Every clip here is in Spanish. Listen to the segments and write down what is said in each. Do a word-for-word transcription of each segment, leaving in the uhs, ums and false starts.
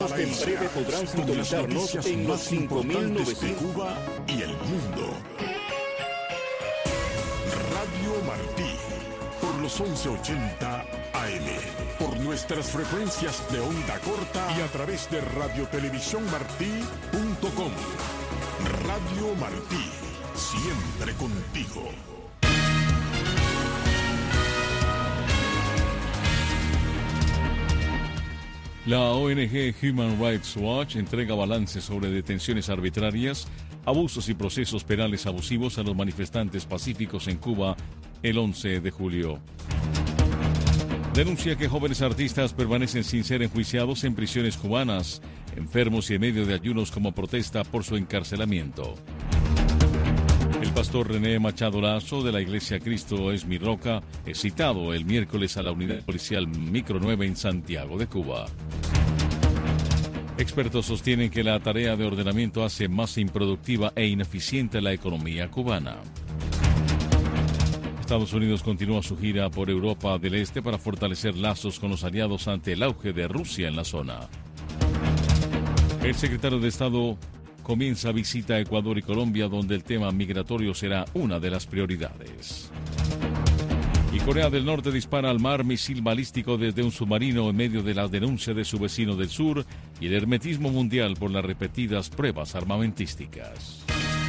Que en breve podrán sintonizarnos en los cinco mil novecientos de Cuba y el mundo. Radio Martí, por los once ochenta A M, por nuestras frecuencias de onda corta y a través de radio televisión martí punto com. Radio Martí, siempre contigo. La O N G Human Rights Watch entrega balance sobre detenciones arbitrarias, abusos y procesos penales abusivos a los manifestantes pacíficos en Cuba el once de julio. Denuncia que jóvenes artistas permanecen sin ser enjuiciados en prisiones cubanas, enfermos y en medio de ayunos como protesta por su encarcelamiento. El pastor René Machado Lazo de la Iglesia Cristo es mi roca es citado el miércoles a la unidad policial Micro nueve en Santiago de Cuba. Expertos sostienen que la tarea de ordenamiento hace más improductiva e ineficiente la economía cubana. Estados Unidos continúa su gira por Europa del Este para fortalecer lazos con los aliados ante el auge de Rusia en la zona. El secretario de Estado comienza visita a Ecuador y Colombia, donde el tema migratorio será una de las prioridades. Y Corea del Norte dispara al mar misil balístico desde un submarino en medio de la denuncia de su vecino del sur y el hermetismo mundial por las repetidas pruebas armamentísticas.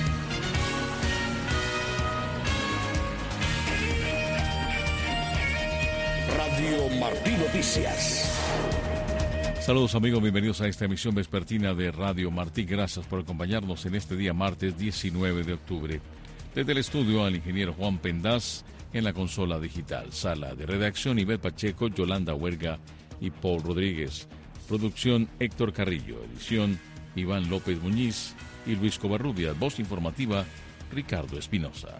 Radio Martí Noticias. Saludos amigos, bienvenidos a esta emisión vespertina de Radio Martí. Gracias por acompañarnos en este día martes diecinueve de octubre. Desde el estudio al ingeniero Juan Pendaz, en la consola digital. Sala de redacción Ibel Pacheco, Yolanda Huerga y Paul Rodríguez. Producción Héctor Carrillo. Edición Iván López Muñiz y Luis Covarrubias. Voz informativa Ricardo Espinosa.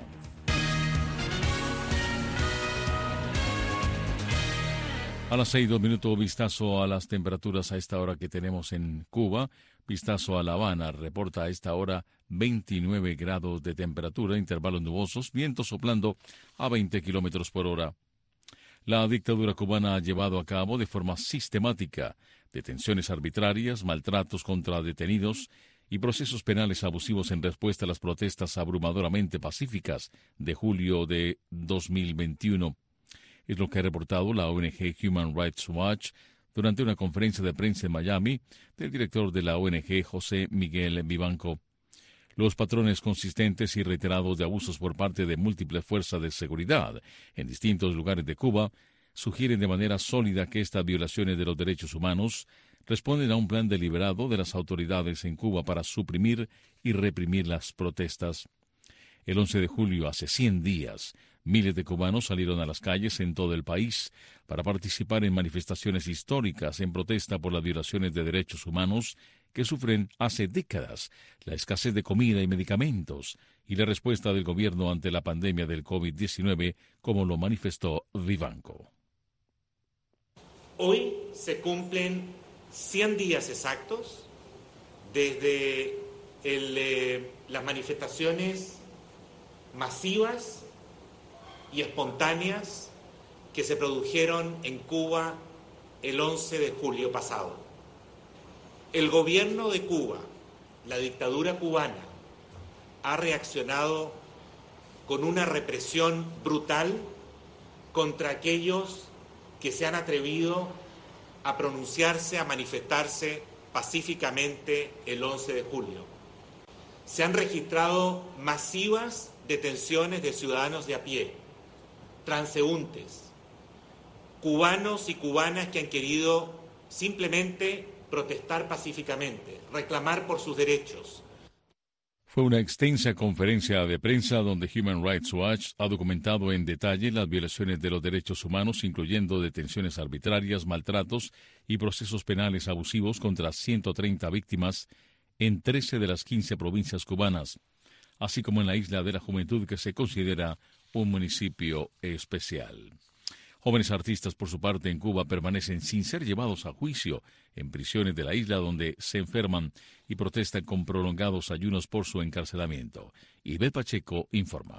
A las seis, dos minutos, vistazo a las temperaturas a esta hora que tenemos en Cuba. Vistazo a La Habana, reporta a esta hora veintinueve grados de temperatura, intervalos nubosos, viento soplando a veinte kilómetros por hora. La dictadura cubana ha llevado a cabo de forma sistemática detenciones arbitrarias, maltratos contra detenidos y procesos penales abusivos en respuesta a las protestas abrumadoramente pacíficas de julio de dos mil veintiuno. Es lo que ha reportado la O N G Human Rights Watch durante una conferencia de prensa en Miami del director de la O N G, José Miguel Vivanco. Los patrones consistentes y reiterados de abusos por parte de múltiples fuerzas de seguridad en distintos lugares de Cuba sugieren de manera sólida que estas violaciones de los derechos humanos responden a un plan deliberado de las autoridades en Cuba para suprimir y reprimir las protestas. El once de julio, hace cien días, miles de cubanos salieron a las calles en todo el país para participar en manifestaciones históricas en protesta por las violaciones de derechos humanos que sufren hace décadas, la escasez de comida y medicamentos y la respuesta del gobierno ante la pandemia del COVID diecinueve, como lo manifestó Vivanco. Hoy se cumplen cien días exactos desde el, eh, las manifestaciones masivas y espontáneas que se produjeron en Cuba el once de julio pasado. El gobierno de Cuba, la dictadura cubana, ha reaccionado con una represión brutal contra aquellos que se han atrevido a pronunciarse, a manifestarse pacíficamente el once de julio. Se han registrado masivas detenciones de ciudadanos de a pie, transeúntes, cubanos y cubanas que han querido simplemente protestar pacíficamente, reclamar por sus derechos. Fue una extensa conferencia de prensa donde Human Rights Watch ha documentado en detalle las violaciones de los derechos humanos, incluyendo detenciones arbitrarias, maltratos y procesos penales abusivos contra ciento treinta víctimas en trece de las quince provincias cubanas, así como en la Isla de la Juventud, que se considera un municipio especial. Jóvenes artistas, por su parte, en Cuba permanecen sin ser llevados a juicio en prisiones de la isla, donde se enferman y protestan con prolongados ayunos por su encarcelamiento. Ibel Pacheco informa.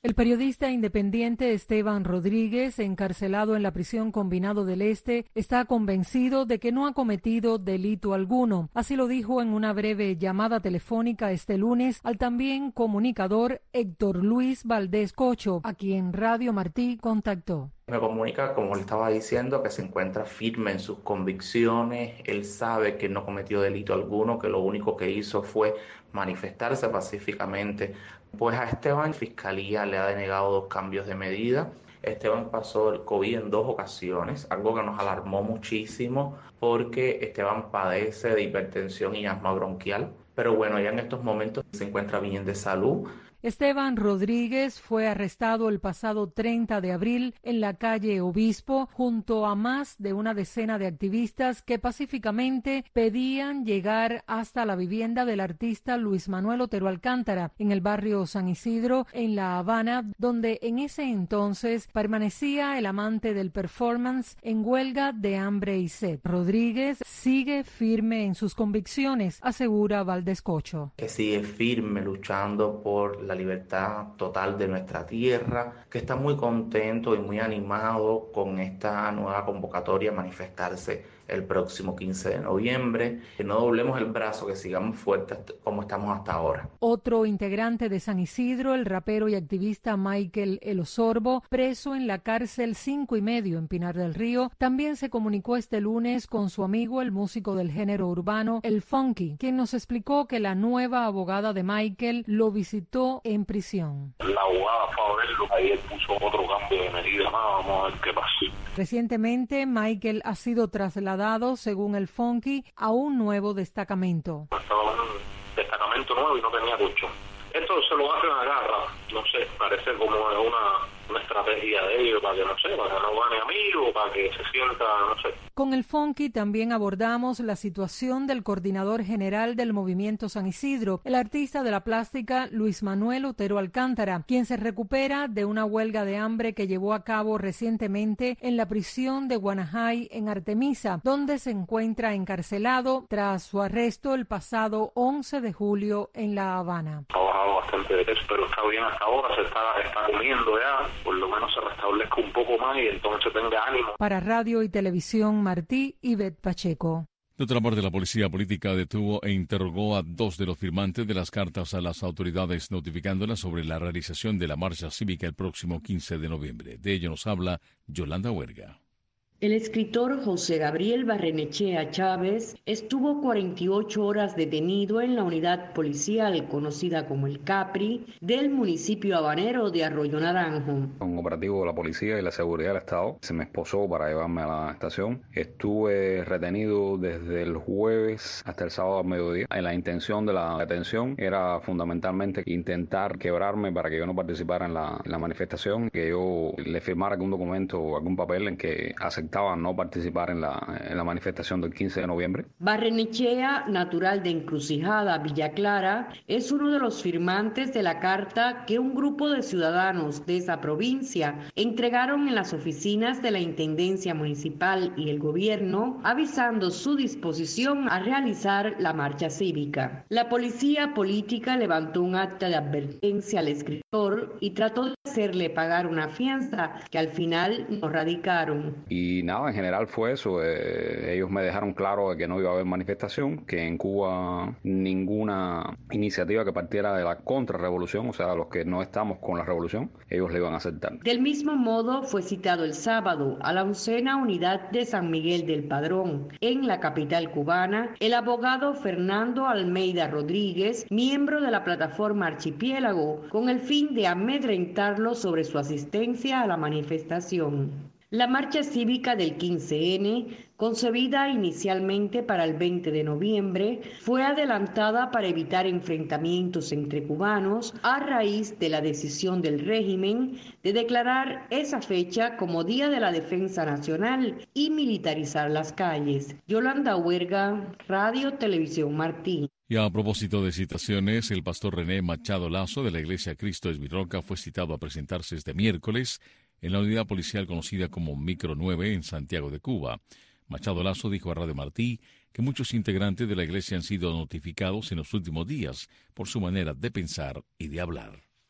El periodista independiente Esteban Rodríguez, encarcelado en la prisión Combinado del Este, está convencido de que no ha cometido delito alguno. Así lo dijo en una breve llamada telefónica este lunes al también comunicador Héctor Luis Valdés Cocho, a quien Radio Martí contactó. Me comunica, como le estaba diciendo, que se encuentra firme en sus convicciones. Él sabe que no cometió delito alguno, que lo único que hizo fue manifestarse pacíficamente. Pues a Esteban, la Fiscalía le ha denegado dos cambios de medida. Esteban pasó el COVID en dos ocasiones, algo que nos alarmó muchísimo porque Esteban padece de hipertensión y asma bronquial. Pero bueno, ya en estos momentos se encuentra bien de salud. Esteban Rodríguez fue arrestado el pasado treinta de abril en la calle Obispo junto a más de una decena de activistas que pacíficamente pedían llegar hasta la vivienda del artista Luis Manuel Otero Alcántara en el barrio San Isidro, en La Habana, donde en ese entonces permanecía el amante del performance en huelga de hambre y sed. Rodríguez sigue firme en sus convicciones, asegura Valdés Cocho. Que sigue firme luchando por la libertad total de nuestra tierra, que está muy contento y muy animado con esta nueva convocatoria a manifestarse el próximo quince de noviembre. Que no doblemos el brazo, que sigamos fuertes como estamos hasta ahora. Otro integrante de San Isidro, el rapero y activista Michael El Osorbo, preso en la cárcel cinco y medio en Pinar del Río, también se comunicó este lunes con su amigo, el músico del género urbano, El Funky, quien nos explicó que la nueva abogada de Michael lo visitó en prisión. La abogada fue a verlo, ahí él puso otro cambio de medida más, vamos a ver qué pasa. Recientemente, Michael ha sido trasladado, según El Funky, a un nuevo destacamento. Estaba en un destacamento nuevo y no tenía colchón. Esto se lo hacen a garra, no sé, parece como una, una estrategia de ellos para que, no sé, para que no gane amigos, para que se sienta, no sé. Con El Funky también abordamos la situación del coordinador general del Movimiento San Isidro, el artista de la plástica Luis Manuel Otero Alcántara, quien se recupera de una huelga de hambre que llevó a cabo recientemente en la prisión de Guanajay en Artemisa, donde se encuentra encarcelado tras su arresto el pasado once de julio en La Habana. Ha bajado bastante de peso, pero está bien hasta ahora, se está, está comiendo ya, por lo menos se restablezca un poco más y entonces tenga ánimo. Para Radio y Televisión Martí, Ivette Pacheco. De otra parte, la policía política detuvo e interrogó a dos de los firmantes de las cartas a las autoridades notificándolas sobre la realización de la marcha cívica el próximo quince de noviembre. De ello nos habla Yolanda Huerga. El escritor José Gabriel Barrenechea Chávez estuvo cuarenta y ocho horas detenido en la unidad policial conocida como el Capri del municipio habanero de Arroyo Naranjo. Un operativo de la policía y la seguridad del Estado se me esposó para llevarme a la estación. Estuve retenido desde el jueves hasta el sábado al mediodía. La intención de la detención era fundamentalmente intentar quebrarme para que yo no participara en la, en la manifestación, que yo le firmara algún documento o algún papel en que aceptaba no participar en la, en la manifestación del quince de noviembre. Barrenechea, natural de Encrucijada, Villa Clara, es uno de los firmantes de la carta que un grupo de ciudadanos de esa provincia entregaron en las oficinas de la Intendencia Municipal y el Gobierno, avisando su disposición a realizar la marcha cívica. La policía política levantó un acta de advertencia al escritor y trató de hacerle pagar una fianza que al final no radicaron. Y nada, en general fue eso. Eh, ellos me dejaron claro de que no iba a haber manifestación, que en Cuba ninguna iniciativa que partiera de la contrarrevolución, o sea, los que no estamos con la revolución, ellos le iban a aceptar. Del mismo modo, fue citado el sábado a la oncena unidad de San Miguel del Padrón, en la capital cubana, el abogado Fernando Almeida Rodríguez, miembro de la plataforma Archipiélago, con el fin de amedrentarlo sobre su asistencia a la manifestación. La marcha cívica del quince ene, concebida inicialmente para el veinte de noviembre, fue adelantada para evitar enfrentamientos entre cubanos a raíz de la decisión del régimen de declarar esa fecha como Día de la Defensa Nacional y militarizar las calles. Yolanda Huerga, Radio Televisión Martí. Y a propósito de citaciones, el pastor René Machado Lazo de la Iglesia Cristo es mi Roca fue citado a presentarse este miércoles en la unidad policial conocida como Micro nueve en Santiago de Cuba. Machado Lazo dijo a Radio Martí que muchos integrantes de la iglesia han sido notificados en los últimos días por su manera de pensar y de hablar. Hubo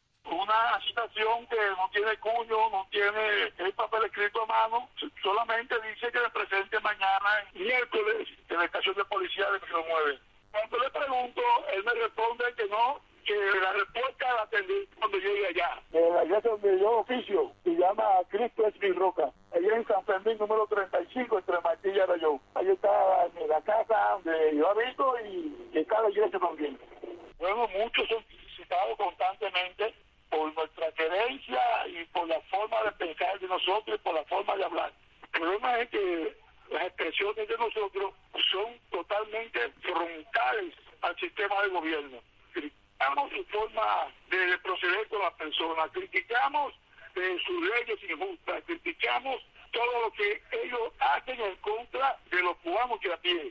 una situación que no tiene cuño, no tiene el papel escrito a mano, solamente dice que le presente mañana, miércoles, en la estación de policía de Milo nueve. Cuando le pregunto, él me responde que no, que la respuesta la tendré cuando llegue allá. Eh, la iglesia donde yo oficio se llama Cristo es mi roca. Allá en San Fermín, número treinta y cinco, entre Martí y Arayón. Ahí está en la casa donde yo habito y, y está la iglesia también. Bueno, muchos son citados constantemente por nuestra creencia y por la forma de pensar de nosotros y por la forma de hablar. El problema es que las expresiones de nosotros son totalmente frontales al sistema de gobierno. Criticamos su forma de proceder con las personas, criticamos de sus leyes injustas, criticamos todo lo que ellos hacen en contra de los cubanos que a pie.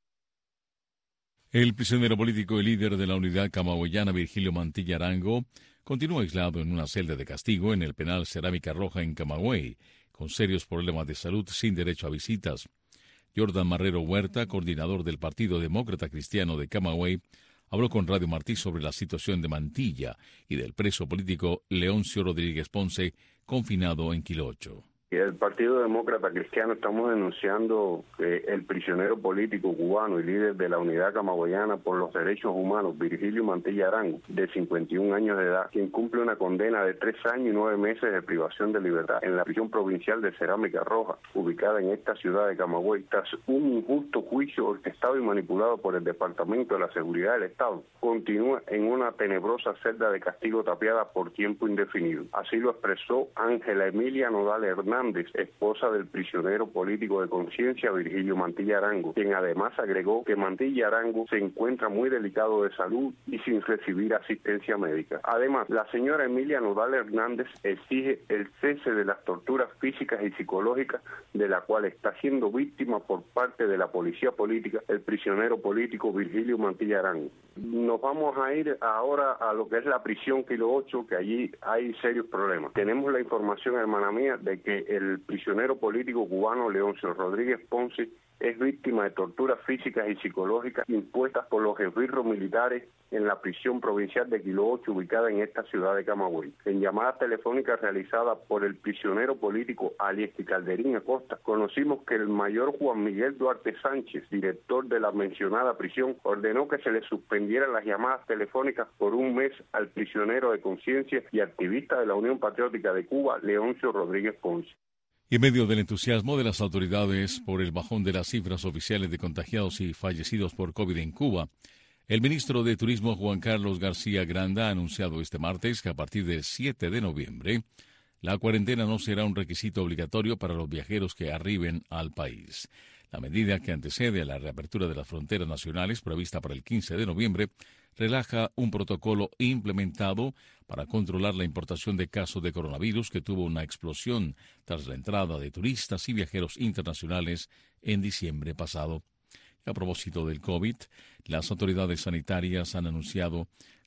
El prisionero político y líder de la unidad camagüeyana Virgilio Mantilla Arango continúa aislado en una celda de castigo en el penal Cerámica Roja en Camagüey, con serios problemas de salud sin derecho a visitas. Jordan Marrero Huerta, coordinador del Partido Demócrata Cristiano de Camagüey, habló con Radio Martí sobre la situación de Mantilla y del preso político Leoncio Rodríguez Ponce, confinado en Quilocho. El Partido Demócrata Cristiano estamos denunciando que el prisionero político cubano y líder de la unidad camagüeyana por los derechos humanos, Virgilio Mantilla Arango, de cincuenta y un años de edad, quien cumple una condena de tres años y nueve meses de privación de libertad en la prisión provincial de Cerámica Roja, ubicada en esta ciudad de Camagüey, tras un injusto juicio orquestado y manipulado por el Departamento de la Seguridad del Estado, continúa en una tenebrosa celda de castigo tapiada por tiempo indefinido. Así lo expresó Ángela Emilia Nodal Hernández, esposa del prisionero político de conciencia Virgilio Mantilla Arango, quien además agregó que Mantilla Arango se encuentra muy delicado de salud y sin recibir asistencia médica. Además, la señora Emilia Nodal Hernández exige el cese de las torturas físicas y psicológicas de la cual está siendo víctima por parte de la policía política el prisionero político Virgilio Mantilla Arango. Nos vamos a ir ahora a lo que es la prisión Kilo ocho, que allí hay serios problemas. Tenemos la información, hermana mía, de que el prisionero político cubano Leoncio Rodríguez Ponce es víctima de torturas físicas y psicológicas impuestas por los esbirros militares en la prisión provincial de Kilo ocho, ubicada en esta ciudad de Camagüey. En llamadas telefónicas realizadas por el prisionero político Aliesti Calderín Acosta, conocimos que el mayor Juan Miguel Duarte Sánchez, director de la mencionada prisión, ordenó que se le suspendieran las llamadas telefónicas por un mes al prisionero de conciencia y activista de la Unión Patriótica de Cuba, Leoncio Rodríguez Ponce. Y en medio del entusiasmo de las autoridades por el bajón de las cifras oficiales de contagiados y fallecidos por COVID en Cuba, el ministro de Turismo Juan Carlos García Granda ha anunciado este martes que a partir del siete de noviembre la cuarentena no será un requisito obligatorio para los viajeros que arriben al país. La medida, que antecede a la reapertura de las fronteras nacionales prevista para el quince de noviembre, relaja un protocolo implementado para controlar la importación de casos de coronavirus que tuvo una explosión tras la entrada de turistas y viajeros internacionales en diciembre pasado. A propósito del COVID, las autoridades sanitarias han anunciado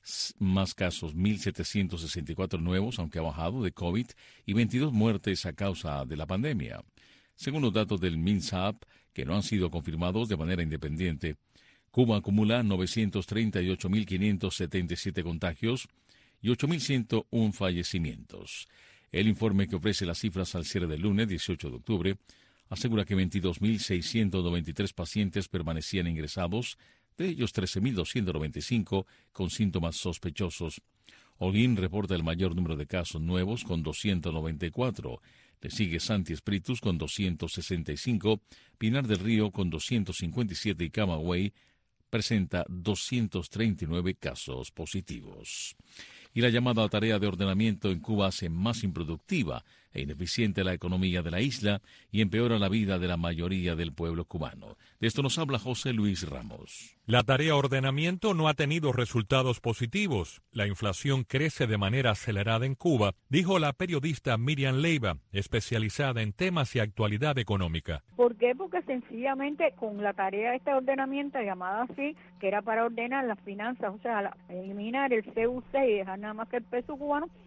más casos, mil setecientos sesenta y cuatro nuevos, aunque ha bajado, de COVID, y veintidós muertes a causa de la pandemia. Según los datos del MINSAP, que no han sido confirmados de manera independiente, Cuba acumula novecientos treinta y ocho mil quinientos setenta y siete contagios y ocho mil ciento uno fallecimientos. El informe, que ofrece las cifras al cierre del lunes dieciocho de octubre, asegura que veintidós mil seiscientos noventa y tres pacientes permanecían ingresados, de ellos trece mil doscientos noventa y cinco con síntomas sospechosos. Holguín reporta el mayor número de casos nuevos con doscientos noventa y cuatro. Le sigue Santi Espíritus con doscientos sesenta y cinco, Pinar del Río con doscientos cincuenta y siete y Camagüey presenta doscientos treinta y nueve casos positivos. Y la llamada tarea de ordenamiento en Cuba hace más improductiva e ineficiente la economía de la isla y empeora la vida de la mayoría del pueblo cubano. De esto nos habla José Luis Ramos. La tarea ordenamiento no ha tenido resultados positivos. La inflación crece de manera acelerada en Cuba, dijo la periodista Miriam Leiva, especializada en temas y actualidad económica. ¿Por qué? Porque sencillamente con la tarea de este ordenamiento, llamada así, que era para ordenar las finanzas, o sea, la, eliminar el C U C y dejar nada más que el peso cubano,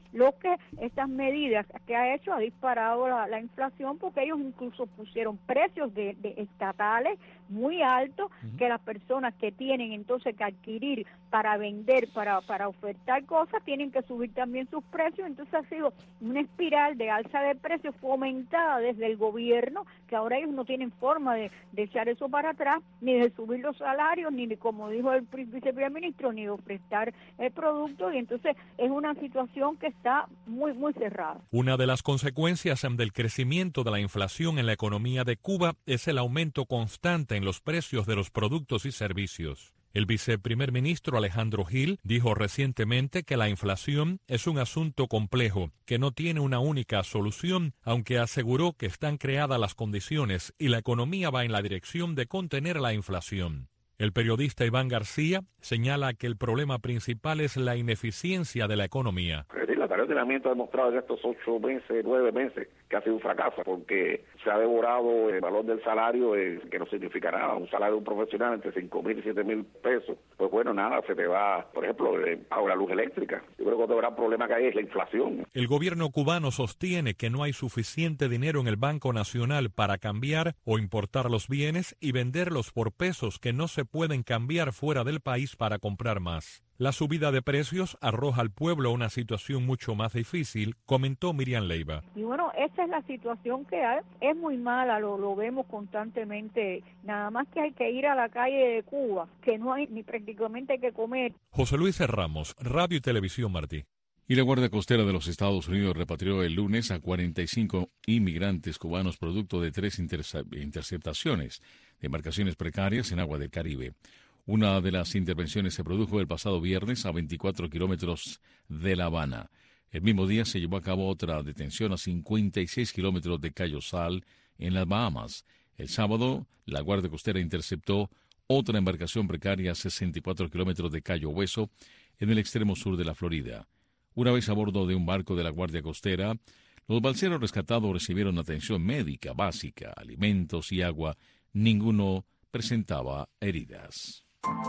Lo que estas medidas que ha hecho ha disparado la, la inflación, porque ellos incluso pusieron precios de, de estatales muy altos, uh-huh. que las personas que tienen entonces que adquirir para vender, para, para ofertar cosas, tienen que subir también sus precios. Entonces ha sido una espiral de alza de precios fomentada desde el gobierno, que ahora ellos no tienen forma de, de echar eso para atrás, ni de subir los salarios, ni de, como dijo el viceprimer ministro, ni de prestar el producto, y entonces es una situación que está muy, muy cerrada. Una de las consecuencias del crecimiento de la inflación en la economía de Cuba es el aumento constante en los precios de los productos y servicios. El viceprimer ministro Alejandro Gil dijo recientemente que la inflación es un asunto complejo, que no tiene una única solución, aunque aseguró que están creadas las condiciones y la economía va en la dirección de contener la inflación. El periodista Iván García señala que el problema principal es la ineficiencia de la economía. La tarea de ordenamiento ha demostrado en estos ocho meses, nueve meses, que ha sido un fracaso, porque se ha devorado el valor del salario, eh, que no significará un salario de un profesional entre cinco mil y siete mil pesos. Pues bueno, nada, se te va, por ejemplo, eh, ahora la luz eléctrica. Yo creo que otro gran problema que hay es la inflación. El gobierno cubano sostiene que no hay suficiente dinero en el Banco Nacional para cambiar o importar los bienes y venderlos por pesos que no se pueden cambiar fuera del país para comprar más. La subida de precios arroja al pueblo una situación mucho más difícil, comentó Miriam Leiva. Y bueno, esa es la situación que hay, es muy mala, lo, lo vemos constantemente, nada más que hay que ir a la calle de Cuba, que no hay ni prácticamente que comer. José Luis Ramos, Radio y Televisión Martí. Y la Guardia Costera de los Estados Unidos repatrió el lunes a cuarenta y cinco inmigrantes cubanos producto de tres interceptaciones de embarcaciones precarias en agua del Caribe. Una de las intervenciones se produjo el pasado viernes a veinticuatro kilómetros de La Habana. El mismo día se llevó a cabo otra detención a cincuenta y seis kilómetros de Cayo Sal, en las Bahamas. El sábado, la Guardia Costera interceptó otra embarcación precaria a sesenta y cuatro kilómetros de Cayo Hueso, en el extremo sur de la Florida. Una vez a bordo de un barco de la Guardia Costera, los balseros rescatados recibieron atención médica básica, alimentos y agua. Ninguno presentaba heridas.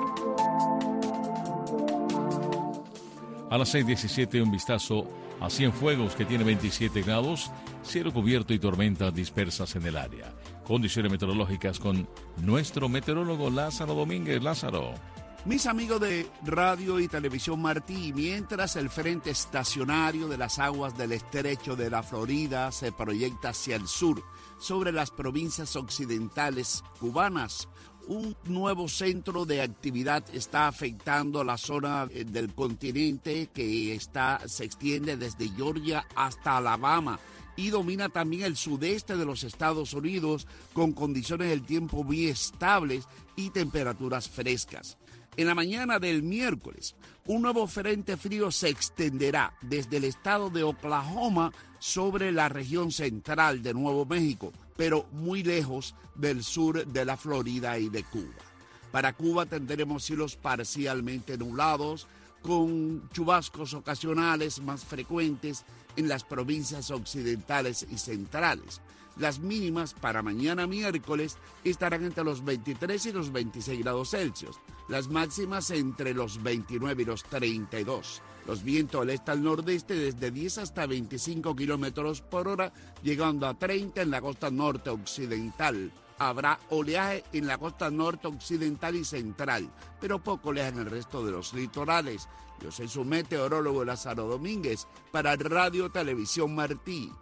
A las seis diecisiete, un vistazo a Cienfuegos, que tiene veintisiete grados, cielo cubierto y tormentas dispersas en el área. Condiciones meteorológicas con nuestro meteorólogo Lázaro Domínguez. Lázaro. Mis amigos de Radio y Televisión Martí, mientras el frente estacionario de las aguas del estrecho de la Florida se proyecta hacia el sur, sobre las provincias occidentales cubanas, un nuevo centro de actividad está afectando la zona del continente que está, se extiende desde Georgia hasta Alabama y domina también el sudeste de los Estados Unidos con condiciones del tiempo muy estables y temperaturas frescas. En la mañana del miércoles, un nuevo frente frío se extenderá desde el estado de Oklahoma sobre la región central de Nuevo México, pero muy lejos del sur de la Florida y de Cuba. Para Cuba tendremos cielos parcialmente nublados, con chubascos ocasionales más frecuentes en las provincias occidentales y centrales. Las mínimas para mañana miércoles estarán entre los veintitrés y los veintiséis grados Celsius, las máximas entre los veintinueve y los treinta y dos. Los vientos del este al nordeste desde diez hasta veinticinco kilómetros por hora, llegando a treinta en la costa norte occidental. Habrá oleaje en la costa norte occidental y central, pero poco oleaje en el resto de los litorales. Yo soy su meteorólogo Lázaro Domínguez para Radio Televisión Martí.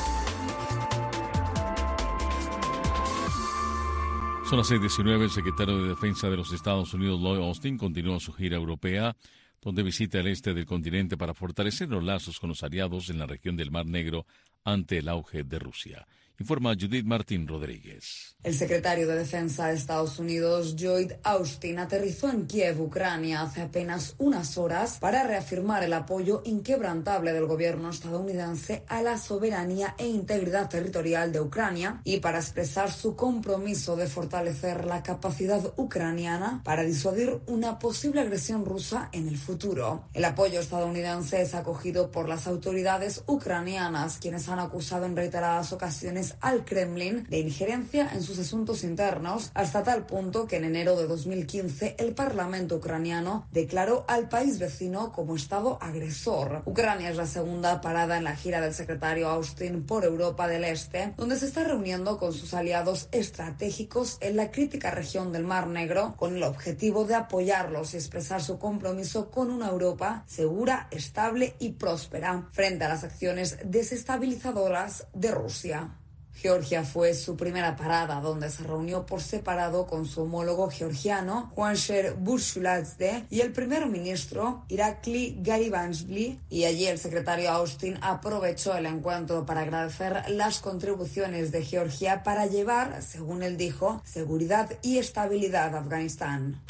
Son las seis diecinueve. El secretario de Defensa de los Estados Unidos, Lloyd Austin, continúa su gira europea, donde visita el este del continente para fortalecer los lazos con los aliados en la región del Mar Negro ante el auge de Rusia. Informa Judith Martín Rodríguez. El secretario de Defensa de Estados Unidos, Lloyd Austin, aterrizó en Kiev, Ucrania, hace apenas unas horas para reafirmar el apoyo inquebrantable del gobierno estadounidense a la soberanía e integridad territorial de Ucrania y para expresar su compromiso de fortalecer la capacidad ucraniana para disuadir una posible agresión rusa en el futuro. El apoyo estadounidense es acogido por las autoridades ucranianas, quienes han acusado en reiteradas ocasiones acusaciones al Kremlin de injerencia en sus asuntos internos, hasta tal punto que en enero de dos mil quince el Parlamento ucraniano declaró al país vecino como Estado agresor. Ucrania es la segunda parada en la gira del secretario Austin por Europa del Este, donde se está reuniendo con sus aliados estratégicos en la crítica región del Mar Negro, con el objetivo de apoyarlos y expresar su compromiso con una Europa segura, estable y próspera frente a las acciones desestabilizadoras de Rusia. Georgia fue su primera parada, donde se reunió por separado con su homólogo georgiano, Juansher Burshuladze, y el primer ministro, Irakli Garibashvili, y allí el secretario Austin aprovechó el encuentro para agradecer las contribuciones de Georgia para llevar, según él dijo, seguridad y estabilidad a Afganistán.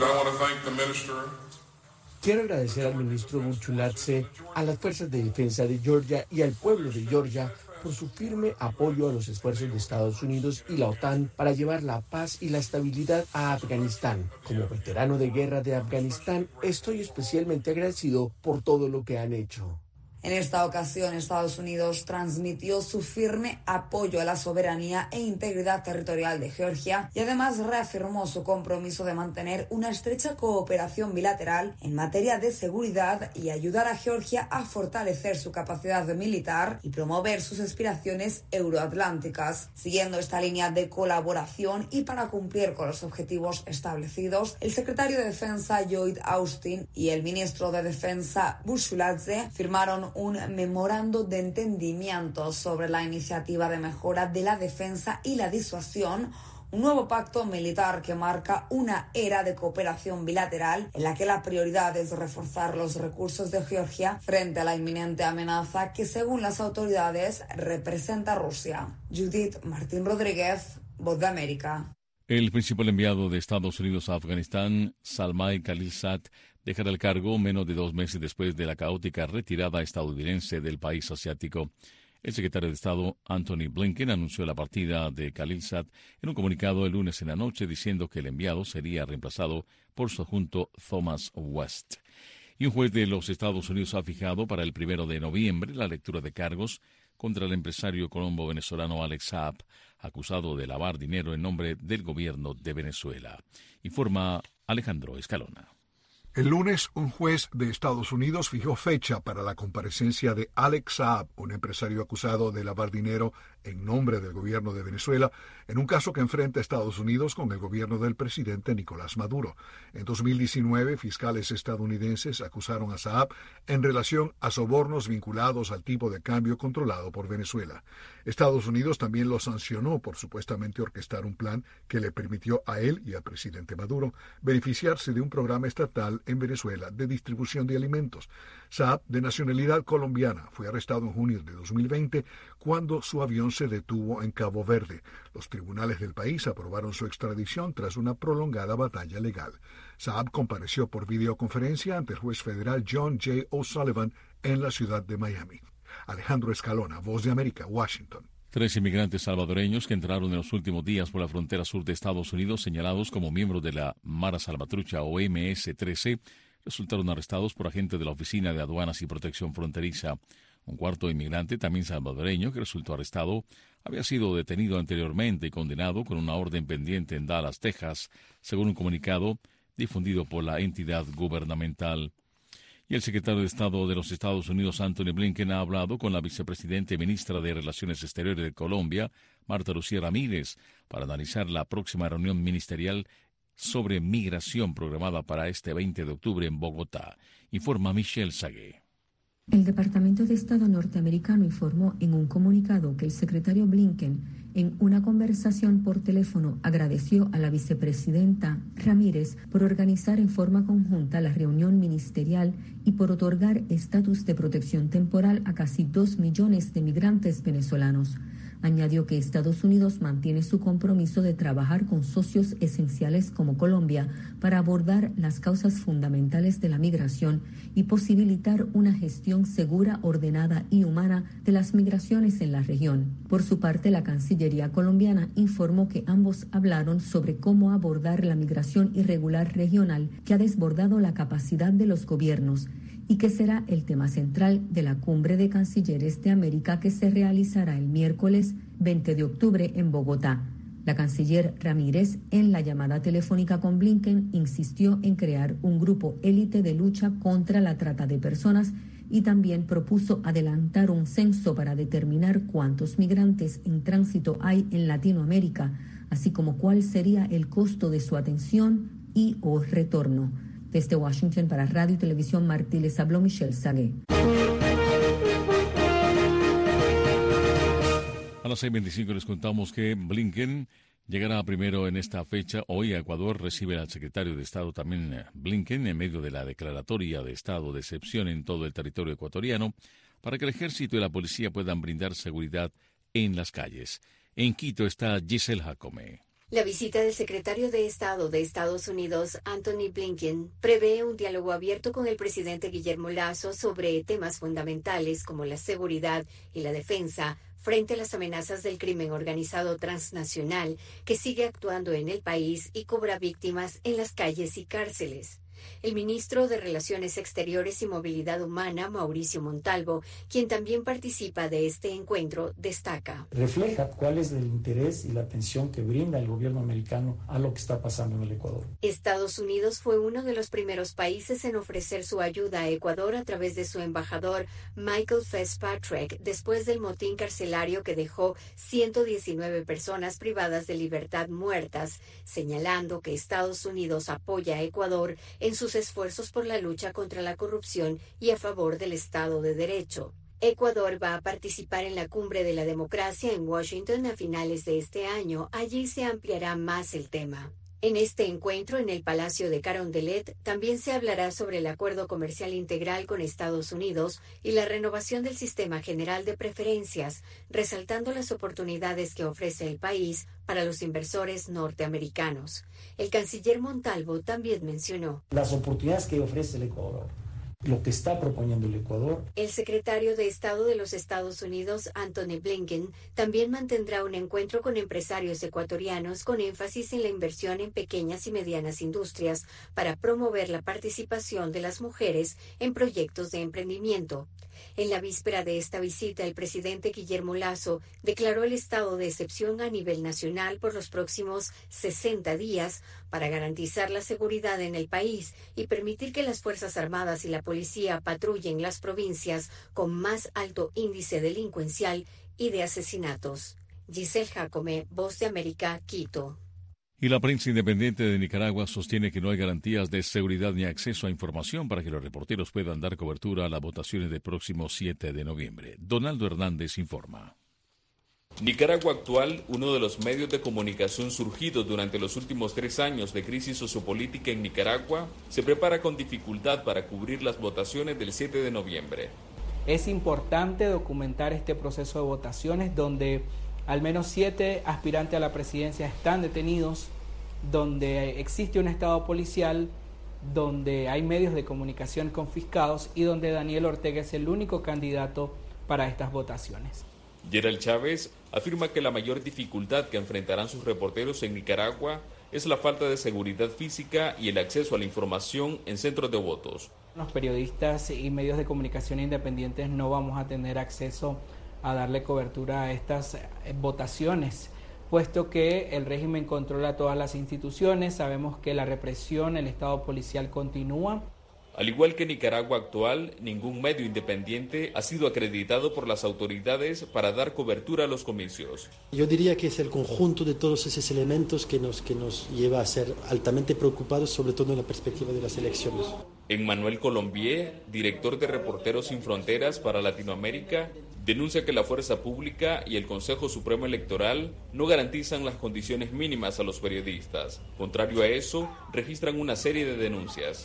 Quiero agradecer al ministro Burshuladze, a las fuerzas de defensa de Georgia y al pueblo de Georgia por su firme apoyo a los esfuerzos de Estados Unidos y la OTAN para llevar la paz y la estabilidad a Afganistán. Como veterano de guerra de Afganistán, estoy especialmente agradecido por todo lo que han hecho. En esta ocasión, Estados Unidos transmitió su firme apoyo a la soberanía e integridad territorial de Georgia y además reafirmó su compromiso de mantener una estrecha cooperación bilateral en materia de seguridad y ayudar a Georgia a fortalecer su capacidad militar y promover sus aspiraciones euroatlánticas. Siguiendo esta línea de colaboración y para cumplir con los objetivos establecidos, el secretario de Defensa Lloyd Austin y el ministro de Defensa Burshuladze firmaron un memorando de entendimiento sobre la iniciativa de mejora de la defensa y la disuasión, un nuevo pacto militar que marca una era de cooperación bilateral en la que la prioridad es reforzar los recursos de Georgia frente a la inminente amenaza que, según las autoridades, representa Rusia. Judith Martín Rodríguez, Voz de América. El principal enviado de Estados Unidos a Afganistán, Zalmay Khalilzad, dejará el cargo menos de dos meses después de la caótica retirada estadounidense del país asiático. El secretario de Estado, Antony Blinken, anunció la partida de Khalilzad en un comunicado el lunes en la noche, diciendo que el enviado sería reemplazado por su adjunto Thomas West. Y un juez de los Estados Unidos ha fijado para el primero de noviembre la lectura de cargos contra el empresario colombo-venezolano Alex Saab, acusado de lavar dinero en nombre del gobierno de Venezuela. Informa Alejandro Escalona. El lunes, un juez de Estados Unidos fijó fecha para la comparecencia de Alex Saab, un empresario acusado de lavar dinero en nombre del gobierno de Venezuela, en un caso que enfrenta a Estados Unidos con el gobierno del presidente Nicolás Maduro. En dos mil diecinueve, fiscales estadounidenses acusaron a Saab en relación a sobornos vinculados al tipo de cambio controlado por Venezuela. Estados Unidos también lo sancionó por supuestamente orquestar un plan que le permitió a él y al presidente Maduro beneficiarse de un programa estatal en Venezuela de distribución de alimentos. Saab, de nacionalidad colombiana, fue arrestado en junio de dos mil veinte cuando su avión se detuvo en Cabo Verde. Los tribunales del país aprobaron su extradición tras una prolongada batalla legal. Saab compareció por videoconferencia ante el juez federal John J. O'Sullivan en la ciudad de Miami. Alejandro Escalona, Voz de América, Washington. Tres inmigrantes salvadoreños que entraron en los últimos días por la frontera sur de Estados Unidos, señalados como miembros de la Mara Salvatrucha o M S trece, resultaron arrestados por agentes de la Oficina de Aduanas y Protección Fronteriza. Un cuarto inmigrante, también salvadoreño, que resultó arrestado, había sido detenido anteriormente y condenado con una orden pendiente en Dallas, Texas, según un comunicado difundido por la entidad gubernamental. Y el secretario de Estado de los Estados Unidos, Antony Blinken, ha hablado con la vicepresidenta y ministra de Relaciones Exteriores de Colombia, Marta Lucía Ramírez, para analizar la próxima reunión ministerial sobre migración programada para este veinte de octubre en Bogotá. Informa Michelle Sagué. El Departamento de Estado norteamericano informó en un comunicado que el secretario Blinken, en una conversación por teléfono, agradeció a la vicepresidenta Ramírez por organizar en forma conjunta la reunión ministerial y por otorgar estatus de protección temporal a casi dos millones de migrantes venezolanos. Añadió que Estados Unidos mantiene su compromiso de trabajar con socios esenciales como Colombia para abordar las causas fundamentales de la migración y posibilitar una gestión segura, ordenada y humana de las migraciones en la región. Por su parte, la Cancillería colombiana informó que ambos hablaron sobre cómo abordar la migración irregular regional que ha desbordado la capacidad de los gobiernos y que será el tema central de la Cumbre de Cancilleres de América que se realizará el miércoles veinte de octubre en Bogotá. La canciller Ramírez, en la llamada telefónica con Blinken, insistió en crear un grupo élite de lucha contra la trata de personas y también propuso adelantar un censo para determinar cuántos migrantes en tránsito hay en Latinoamérica, así como cuál sería el costo de su atención y o retorno. Desde Washington para Radio y Televisión Martí les habló Michelle Sagué. A las seis veinticinco les contamos que Blinken llegará primero en esta fecha. Hoy a Ecuador recibe al secretario de Estado también Blinken en medio de la declaratoria de estado de excepción en todo el territorio ecuatoriano para que el ejército y la policía puedan brindar seguridad en las calles. En Quito está Giselle Jacome. La visita del secretario de Estado de Estados Unidos, Anthony Blinken, prevé un diálogo abierto con el presidente Guillermo Lasso sobre temas fundamentales como la seguridad y la defensa frente a las amenazas del crimen organizado transnacional que sigue actuando en el país y cobra víctimas en las calles y cárceles. El ministro de Relaciones Exteriores y Movilidad Humana, Mauricio Montalvo, quien también participa de este encuentro, destaca. Refleja cuál es el interés y la atención que brinda el gobierno americano a lo que está pasando en el Ecuador. Estados Unidos fue uno de los primeros países en ofrecer su ayuda a Ecuador a través de su embajador Michael Fitzpatrick después del motín carcelario que dejó ciento diecinueve personas privadas de libertad muertas, señalando que Estados Unidos apoya a Ecuador en en sus esfuerzos por la lucha contra la corrupción y a favor del Estado de Derecho. Ecuador va a participar en la Cumbre de la Democracia en Washington a finales de este año. Allí se ampliará más el tema. En este encuentro en el Palacio de Carondelet también se hablará sobre el acuerdo comercial integral con Estados Unidos y la renovación del sistema general de preferencias, resaltando las oportunidades que ofrece el país para los inversores norteamericanos. El canciller Montalvo también mencionó las oportunidades que ofrece el Ecuador, lo que está proponiendo el Ecuador. El secretario de Estado de los Estados Unidos, Anthony Blinken, también mantendrá un encuentro con empresarios ecuatorianos con énfasis en la inversión en pequeñas y medianas industrias para promover la participación de las mujeres en proyectos de emprendimiento. En la víspera de esta visita, el presidente Guillermo Lasso declaró el estado de excepción a nivel nacional por los próximos sesenta días para garantizar la seguridad en el país y permitir que las Fuerzas Armadas y la policía patrullen las provincias con más alto índice delincuencial y de asesinatos. Giselle Jacome, Voz de América, Quito. Y la prensa independiente de Nicaragua sostiene que no hay garantías de seguridad ni acceso a información para que los reporteros puedan dar cobertura a las votaciones del próximo siete de noviembre. Donaldo Hernández informa. Nicaragua Actual, uno de los medios de comunicación surgidos durante los últimos tres años de crisis sociopolítica en Nicaragua, se prepara con dificultad para cubrir las votaciones del siete de noviembre. Es importante documentar este proceso de votaciones donde al menos siete aspirantes a la presidencia están detenidos, donde existe un estado policial, donde hay medios de comunicación confiscados y donde Daniel Ortega es el único candidato para estas votaciones. Gerald Chávez afirma que la mayor dificultad que enfrentarán sus reporteros en Nicaragua es la falta de seguridad física y el acceso a la información en centros de votos. Los periodistas y medios de comunicación independientes no vamos a tener acceso a darle cobertura a estas votaciones, puesto que el régimen controla todas las instituciones. Sabemos que la represión, el estado policial continúa. Al igual que Nicaragua Actual, ningún medio independiente ha sido acreditado por las autoridades para dar cobertura a los comicios. Yo diría que es el conjunto de todos esos elementos que nos, que nos lleva a ser altamente preocupados, sobre todo en la perspectiva de las elecciones. Emmanuel Colombier, director de Reporteros Sin Fronteras para Latinoamérica, denuncia que la fuerza pública y el Consejo Supremo Electoral no garantizan las condiciones mínimas a los periodistas. Contrario a eso, registran una serie de denuncias.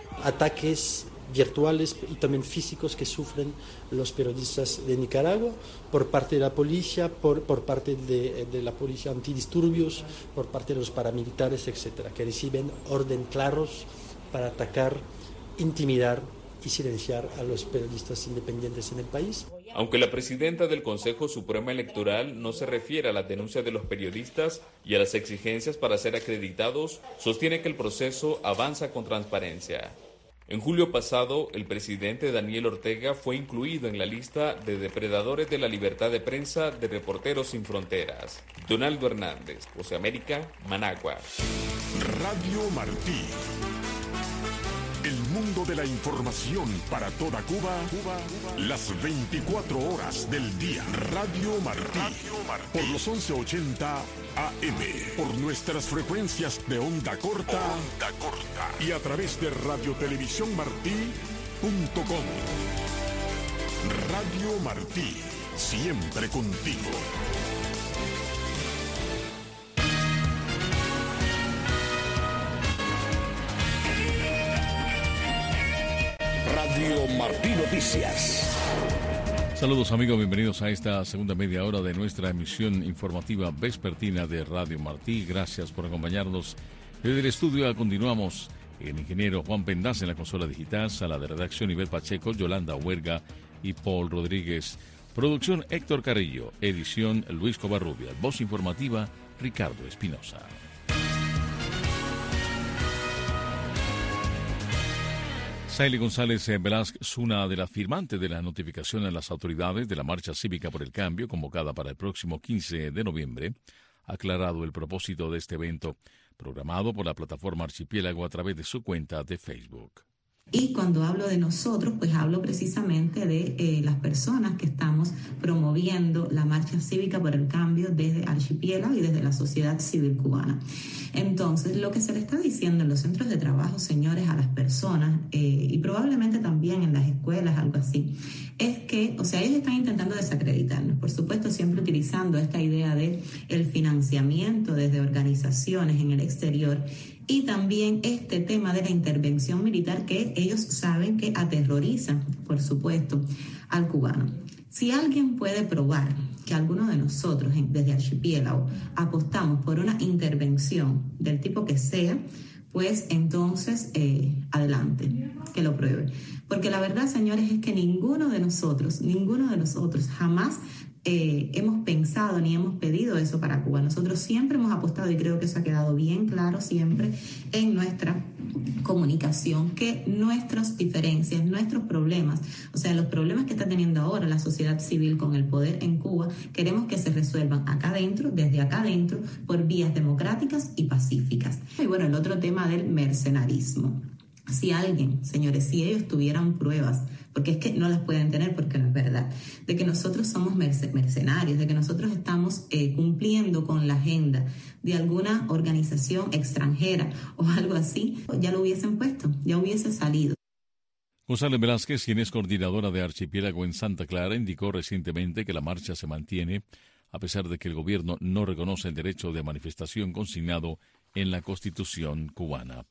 Ataques virtuales y también físicos que sufren los periodistas de Nicaragua por parte de la policía, por, por parte de, de la policía antidisturbios, por parte de los paramilitares, etcétera, que reciben orden claros para atacar, intimidar y silenciar a los periodistas independientes en el país. Aunque la presidenta del Consejo Supremo Electoral no se refiere a las denuncias de los periodistas y a las exigencias para ser acreditados, sostiene que el proceso avanza con transparencia. En julio pasado, el presidente Daniel Ortega fue incluido en la lista de depredadores de la libertad de prensa de Reporteros Sin Fronteras. Donaldo Hernández, Voz de América, Managua. Radio Martí. El mundo de la información para toda Cuba, Cuba, Cuba, las veinticuatro horas del día. Radio Martí, Radio Martí. Por los once ochenta A M, por nuestras frecuencias de onda corta, onda corta y a través de radiotelevisión martí punto com. Radio Martí, siempre contigo. Radio Martí Noticias. Saludos amigos, bienvenidos a esta segunda media hora de nuestra emisión informativa vespertina de Radio Martí. Gracias por acompañarnos. Desde el estudio continuamos el ingeniero Juan Pendaz en la consola digital, sala de redacción Ivette Pacheco, Yolanda Huerga y Paul Rodríguez. Producción Héctor Carrillo, edición Luis Covarrubias, voz informativa Ricardo Espinosa. Saily González Velázquez, una de las firmantes de la notificación a las autoridades de la Marcha Cívica por el Cambio, convocada para el próximo quince de noviembre, ha aclarado el propósito de este evento, programado por la plataforma Archipiélago a través de su cuenta de Facebook. Y cuando hablo de nosotros, pues hablo precisamente de eh, las personas que estamos promoviendo la Marcha Cívica por el Cambio desde Archipiélago y desde la sociedad civil cubana. Entonces, lo que se le está diciendo en los centros de trabajo, señores, a las personas, eh, y probablemente también en las escuelas, algo así, es que, o sea, ellos están intentando desacreditarnos, por supuesto, siempre utilizando esta idea de el financiamiento desde organizaciones en el exterior, y también este tema de la intervención militar que ellos saben que aterroriza, por supuesto, al cubano. Si alguien puede probar que alguno de nosotros desde Archipiélago apostamos por una intervención del tipo que sea, pues entonces eh, adelante, que lo pruebe. Porque la verdad, señores, es que ninguno de nosotros, ninguno de nosotros jamás Eh, hemos pensado ni hemos pedido eso para Cuba. Nosotros siempre hemos apostado, y creo que eso ha quedado bien claro siempre en nuestra comunicación, que nuestras diferencias, nuestros problemas, o sea, los problemas que está teniendo ahora la sociedad civil con el poder en Cuba, queremos que se resuelvan acá adentro, desde acá adentro, por vías democráticas y pacíficas. Y bueno, el otro tema del mercenarismo. Si alguien, señores, si ellos tuvieran pruebas, porque es que no las pueden tener porque no es verdad, de que nosotros somos mercenarios, de que nosotros estamos eh, cumpliendo con la agenda de alguna organización extranjera o algo así, ya lo hubiesen puesto, ya hubiese salido. González Velázquez, quien es coordinadora de Archipiélago en Santa Clara, indicó recientemente que la marcha se mantiene a pesar de que el gobierno no reconoce el derecho de manifestación consignado en la Constitución cubana.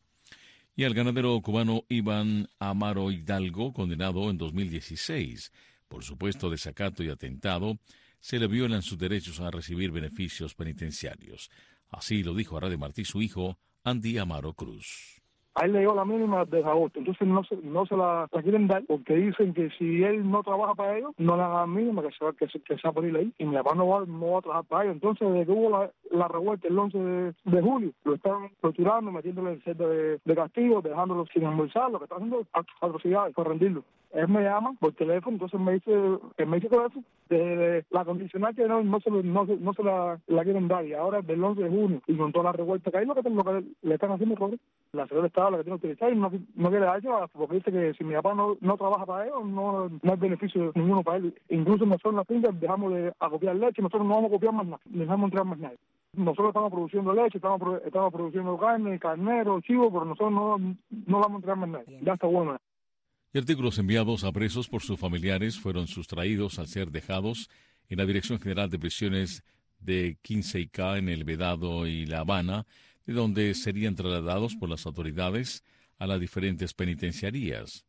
Y al ganadero cubano Iván Amaro Hidalgo, condenado en dos mil dieciséis por supuesto desacato y atentado, se le violan sus derechos a recibir beneficios penitenciarios. Así lo dijo a Radio Martí su hijo, Andy Amaro Cruz. A él le dio la mínima de agosto, entonces no se, no se la, la quieren dar porque dicen que si él no trabaja para ellos, no le dan la mínima, que se va, que se, que se va a poner ahí. Y mi papá no va, no va a trabajar para ellos. Entonces, desde que hubo la, la revuelta el once de, de julio, lo están torturando, metiéndole en celda de, de castigo, dejándolo sin almorzar, lo que están haciendo atrocidades por rendirlo. Él me llama por teléfono, entonces me dice, él me dice todo eso, de, de la condicional que no, no se, no, se, no se la, la quieren dar, y ahora del once de junio, y con toda la revuelta que hay, lo que, lo que le están haciendo, pobre, la seguridad del Estado, la que tiene que utilizar, y no, no quiere dar eso, porque dice que si mi papá no, no trabaja para ellos, no, no hay beneficio ninguno para él. Incluso nosotros en la finca dejamos de acopiar leche, nosotros no vamos a copiar más nada, no dejamos entrar más nada. Nosotros estamos produciendo leche, estamos, estamos produciendo carne, carnero, chivo, pero nosotros no, no vamos a entrar más nada. Ya está bueno. Y artículos enviados a presos por sus familiares fueron sustraídos al ser dejados en la Dirección General de Prisiones de quince y K en El Vedado y La Habana, de donde serían trasladados por las autoridades a las diferentes penitenciarías.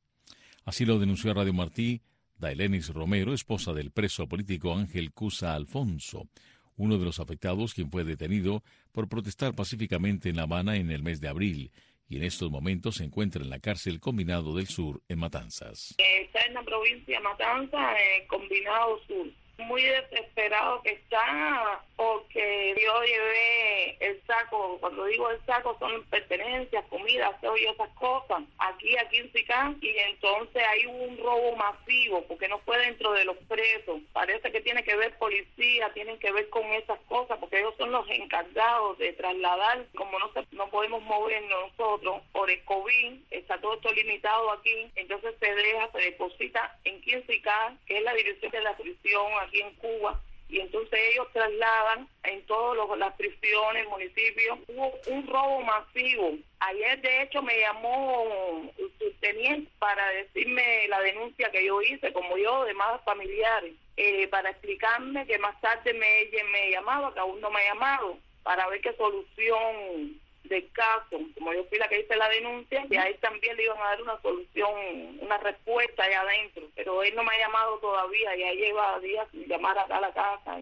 Así lo denunció a Radio Martí Dailenis Romero, esposa del preso político Ángel Cusa Alfonso, uno de los afectados quien fue detenido por protestar pacíficamente en La Habana en el mes de abril, y en estos momentos se encuentra en la cárcel Combinado del Sur, en Matanzas. Está en la provincia de Matanzas, en Combinado Sur. muy desesperado que está porque yo llevé el saco, cuando digo el saco son pertenencias, comida, aseo y esas cosas, aquí a Quinzicán, y entonces hay un robo masivo porque no fue dentro de los presos. Parece que tiene que ver policía, tienen que ver con esas cosas porque ellos son los encargados de trasladar, como no se, no podemos movernos nosotros por el COVID, está todo esto limitado aquí, entonces se deja, se deposita en Quinzicán, que es la dirección de la prisión aquí en Cuba, y entonces ellos trasladan en todas las prisiones, municipios. Hubo un robo masivo. Ayer, de hecho, me llamó el subteniente para decirme la denuncia que yo hice, como yo, de más familiares, eh, para explicarme que más tarde me, me llamaba, que aún no me ha llamado, para ver qué solución del caso, como yo fui la que hice la denuncia, y a él también le iban a dar una solución, una respuesta allá adentro, pero él no me ha llamado todavía, ya lleva días sin llamar acá a la casa.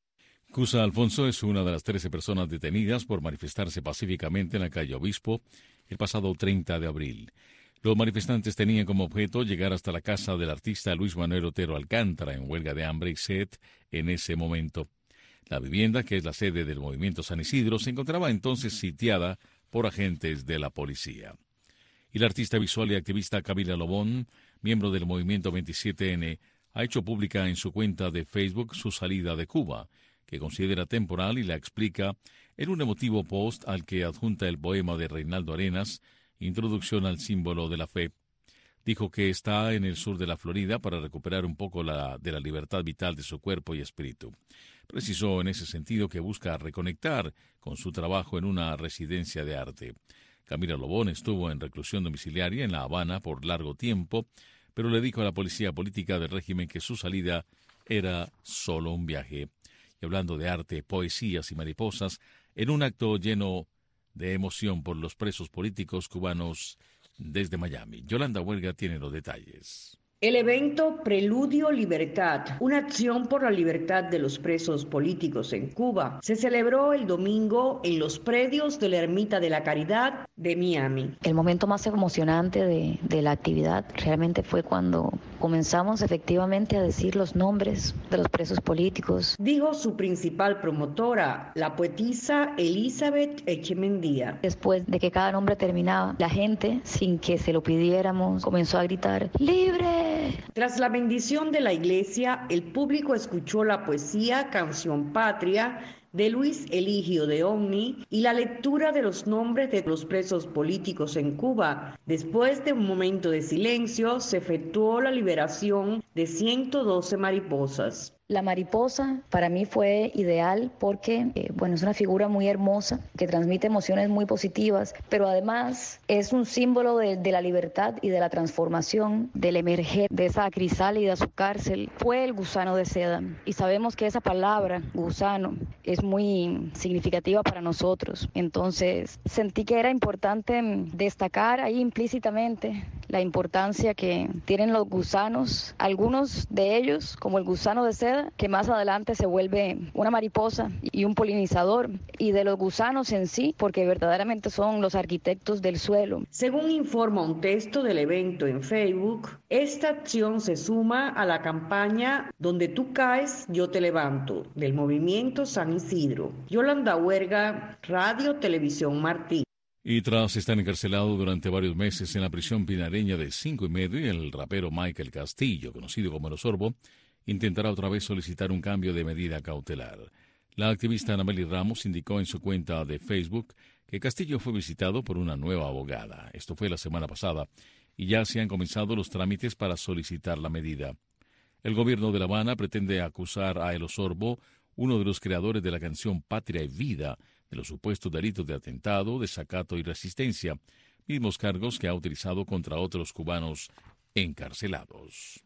Cusa Alfonso es una de las trece personas detenidas por manifestarse pacíficamente en la calle Obispo el pasado treinta de abril. Los manifestantes tenían como objeto llegar hasta la casa del artista Luis Manuel Otero Alcántara, en huelga de hambre y sed en ese momento. La vivienda, que es la sede del Movimiento San Isidro, se encontraba entonces sitiada por agentes de la policía. Y la artista visual y activista Camila Lobón, miembro del Movimiento veintisiete ene, ha hecho pública en su cuenta de Facebook su salida de Cuba, que considera temporal y la explica en un emotivo post al que adjunta el poema de Reinaldo Arenas, Introducción al símbolo de la fe. Dijo que está en el sur de la Florida para recuperar un poco la, de la libertad vital de su cuerpo y espíritu. Precisó en ese sentido que busca reconectar con su trabajo en una residencia de arte. Camila Lobón estuvo en reclusión domiciliaria en La Habana por largo tiempo, pero le dijo a la policía política del régimen que su salida era solo un viaje. Y hablando de arte, poesías y mariposas, en un acto lleno de emoción por los presos políticos cubanos desde Miami. Yolanda Huelga tiene los detalles. El evento Preludio Libertad, una acción por la libertad de los presos políticos en Cuba, se celebró el domingo en los predios de la Ermita de la Caridad de Miami. El momento más emocionante de, de la actividad realmente fue cuando comenzamos efectivamente a decir los nombres de los presos políticos. Dijo su principal promotora, la poetisa Elizabeth Echemendía. Después de que cada nombre terminaba, la gente, sin que se lo pidiéramos, comenzó a gritar ¡Libre! Tras la bendición de la iglesia, el público escuchó la poesía Canción Patria de Luis Eligio de Omni y la lectura de los nombres de los presos políticos en Cuba. Después de un momento de silencio, se efectuó la liberación de ciento doce mariposas. La mariposa para mí fue ideal porque, eh, bueno, es una figura muy hermosa que transmite emociones muy positivas, pero además es un símbolo de, de la libertad y de la transformación, del emerger de esa crisálida, su cárcel. Fue el gusano de seda y sabemos que esa palabra, gusano, es muy significativa para nosotros. Entonces sentí que era importante destacar ahí implícitamente la importancia que tienen los gusanos, algunos de ellos, como el gusano de seda, que más adelante se vuelve una mariposa y un polinizador, y de los gusanos en sí, porque verdaderamente son los arquitectos del suelo. Según informa un texto del evento en Facebook, esta acción se suma a la campaña Donde tú caes, yo te levanto, del Movimiento San Isidro. Yolanda Huerga, Radio Televisión Martí. Y tras estar encarcelado durante varios meses en la prisión pinareña de Cinco y Medio, el rapero Michael Castillo, conocido como El Osorbo, intentará otra vez solicitar un cambio de medida cautelar. La activista Anameli Ramos indicó en su cuenta de Facebook que Castillo fue visitado por una nueva abogada. Esto fue la semana pasada, y ya se han comenzado los trámites para solicitar la medida. El gobierno de La Habana pretende acusar a El Osorbo, uno de los creadores de la canción Patria y Vida, de los supuestos delitos de atentado, desacato y resistencia, mismos cargos que ha utilizado contra otros cubanos encarcelados.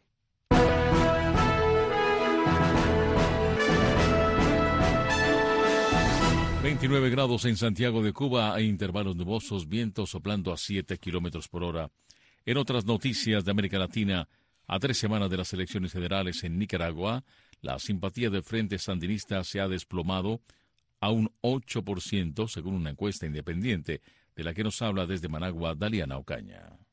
veintinueve grados en Santiago de Cuba, hay intervalos nubosos, vientos soplando a siete kilómetros por hora. En otras noticias de América Latina, a tres semanas de las elecciones federales en Nicaragua, la simpatía del Frente Sandinista se ha desplomado a un ocho por ciento, según una encuesta independiente, de la que nos habla desde Managua Daliana Ocaña.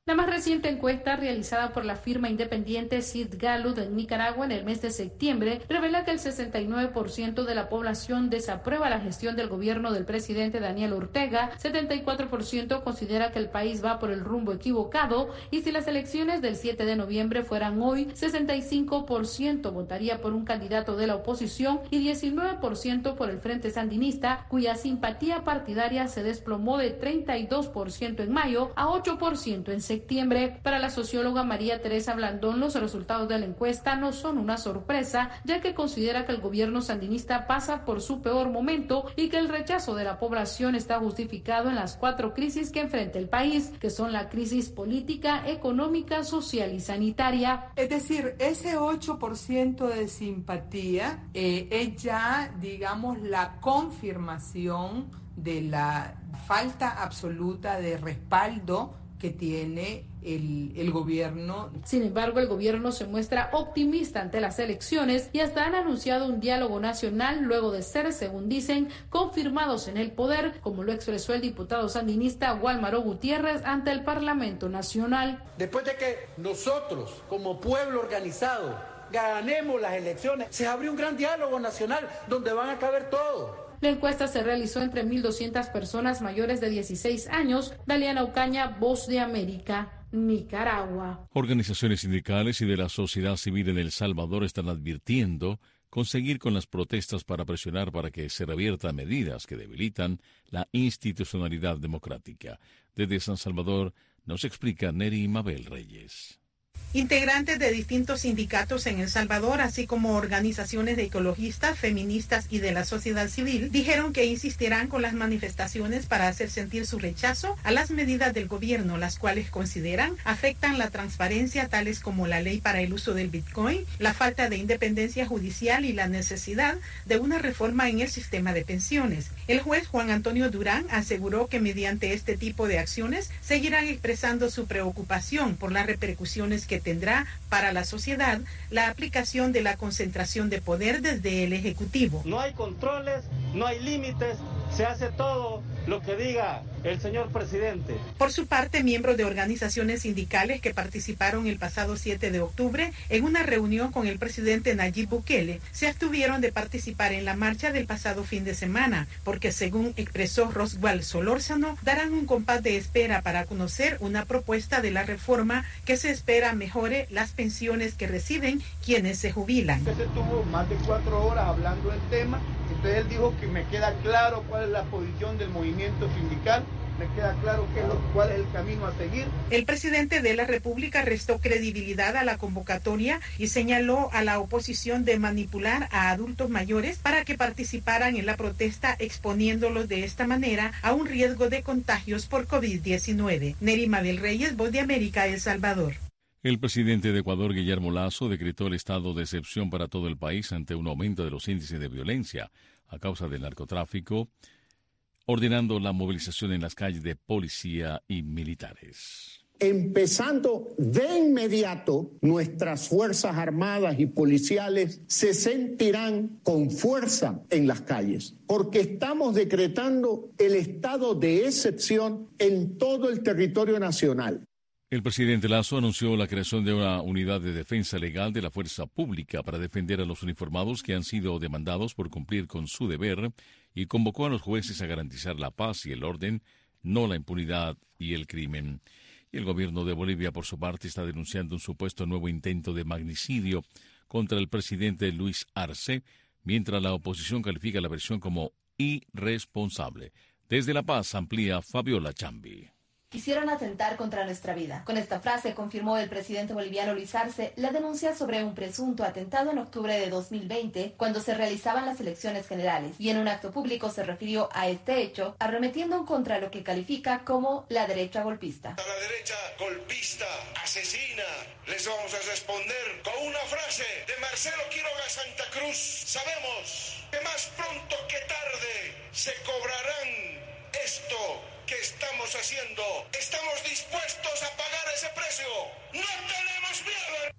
La más reciente encuesta realizada por la firma independiente Sid Gallup en Nicaragua en el mes de septiembre revela que el sesenta y nueve por ciento de la población desaprueba la gestión del gobierno del presidente Daniel Ortega, setenta y cuatro por ciento considera que el país va por el rumbo equivocado y si las elecciones del siete de noviembre fueran hoy, sesenta y cinco por ciento votaría por un candidato de la oposición y diecinueve por ciento por el Frente Sandinista, cuya simpatía partidaria se desplomó de treinta y dos por ciento en mayo a ocho por ciento en septiembre. septiembre. Para la socióloga María Teresa Blandón, los resultados de la encuesta no son una sorpresa, ya que considera que el gobierno sandinista pasa por su peor momento y que el rechazo de la población está justificado en las cuatro crisis que enfrenta el país, que son la crisis política, económica, social y sanitaria. Es decir, ese ocho por ciento de simpatía eh, es ya, digamos, la confirmación de la falta absoluta de respaldo que tiene el, el gobierno. Sin embargo, el gobierno se muestra optimista ante las elecciones y hasta han anunciado un diálogo nacional luego de ser, según dicen, confirmados en el poder, como lo expresó el diputado sandinista Walmaro Gutiérrez ante el Parlamento Nacional. Después de que nosotros, como pueblo organizado, ganemos las elecciones, se abrió un gran diálogo nacional donde van a caber todos. La encuesta se realizó entre mil doscientas personas mayores de dieciséis años. Daliana Ocaña, Voz de América, Nicaragua. Organizaciones sindicales y de la sociedad civil en El Salvador están advirtiendo conseguir con las protestas para presionar para que se reviertan medidas que debilitan la institucionalidad democrática. Desde San Salvador nos explica Neri Mabel Reyes. Integrantes de distintos sindicatos en El Salvador, así como organizaciones de ecologistas, feministas y de la sociedad civil, dijeron que insistirán con las manifestaciones para hacer sentir su rechazo a las medidas del gobierno, las cuales consideran afectan la transparencia, tales como la ley para el uso del Bitcoin, la falta de independencia judicial y la necesidad de una reforma en el sistema de pensiones. El juez Juan Antonio Durán aseguró que mediante este tipo de acciones seguirán expresando su preocupación por las repercusiones que tendrá para la sociedad la aplicación de la concentración de poder desde el Ejecutivo. No hay controles, no hay límites, se hace todo lo que diga el señor presidente. Por su parte, miembros de organizaciones sindicales que participaron el pasado siete de octubre en una reunión con el presidente Nayib Bukele se abstuvieron de participar en la marcha del pasado fin de semana, porque según expresó Roswell Solórzano, darán un compás de espera para conocer una propuesta de la reforma que se espera mejore las pensiones que reciben quienes se jubilan. Se tuvo más de cuatro horas hablando del tema, entonces él dijo que me queda claro cuál es la posición del movimiento sindical, me queda claro qué es lo, cuál es el camino a seguir. El presidente de la República restó credibilidad a la convocatoria y señaló a la oposición de manipular a adultos mayores para que participaran en la protesta, exponiéndolos de esta manera a un riesgo de contagios por COVID diecinueve. Neri Mabel Reyes, Voz de América, El Salvador. El presidente de Ecuador, Guillermo Lasso, decretó el estado de excepción para todo el país ante un aumento de los índices de violencia a causa del narcotráfico, ordenando la movilización en las calles de policía y militares. Empezando de inmediato, nuestras Fuerzas Armadas y policiales se sentirán con fuerza en las calles, porque estamos decretando el estado de excepción en todo el territorio nacional. El presidente Lasso anunció la creación de una unidad de defensa legal de la fuerza pública para defender a los uniformados que han sido demandados por cumplir con su deber y convocó a los jueces a garantizar la paz y el orden, no la impunidad y el crimen. Y el gobierno de Bolivia, por su parte, está denunciando un supuesto nuevo intento de magnicidio contra el presidente Luis Arce, mientras la oposición califica la versión como irresponsable. Desde La Paz amplía Fabiola Chambi. Quisieron atentar contra nuestra vida. Con esta frase confirmó el presidente boliviano Luis Arce la denuncia sobre un presunto atentado en octubre de dos mil veinte, cuando se realizaban las elecciones generales, y en un acto público se refirió a este hecho, arremetiendo contra lo que califica como la derecha golpista. A la derecha golpista, asesina, les vamos a responder con una frase de Marcelo Quiroga Santa Cruz. Sabemos que más pronto que tarde se cobrarán esto que estamos haciendo. Estamos dispuestos a pagar ese precio. No tenemos miedo.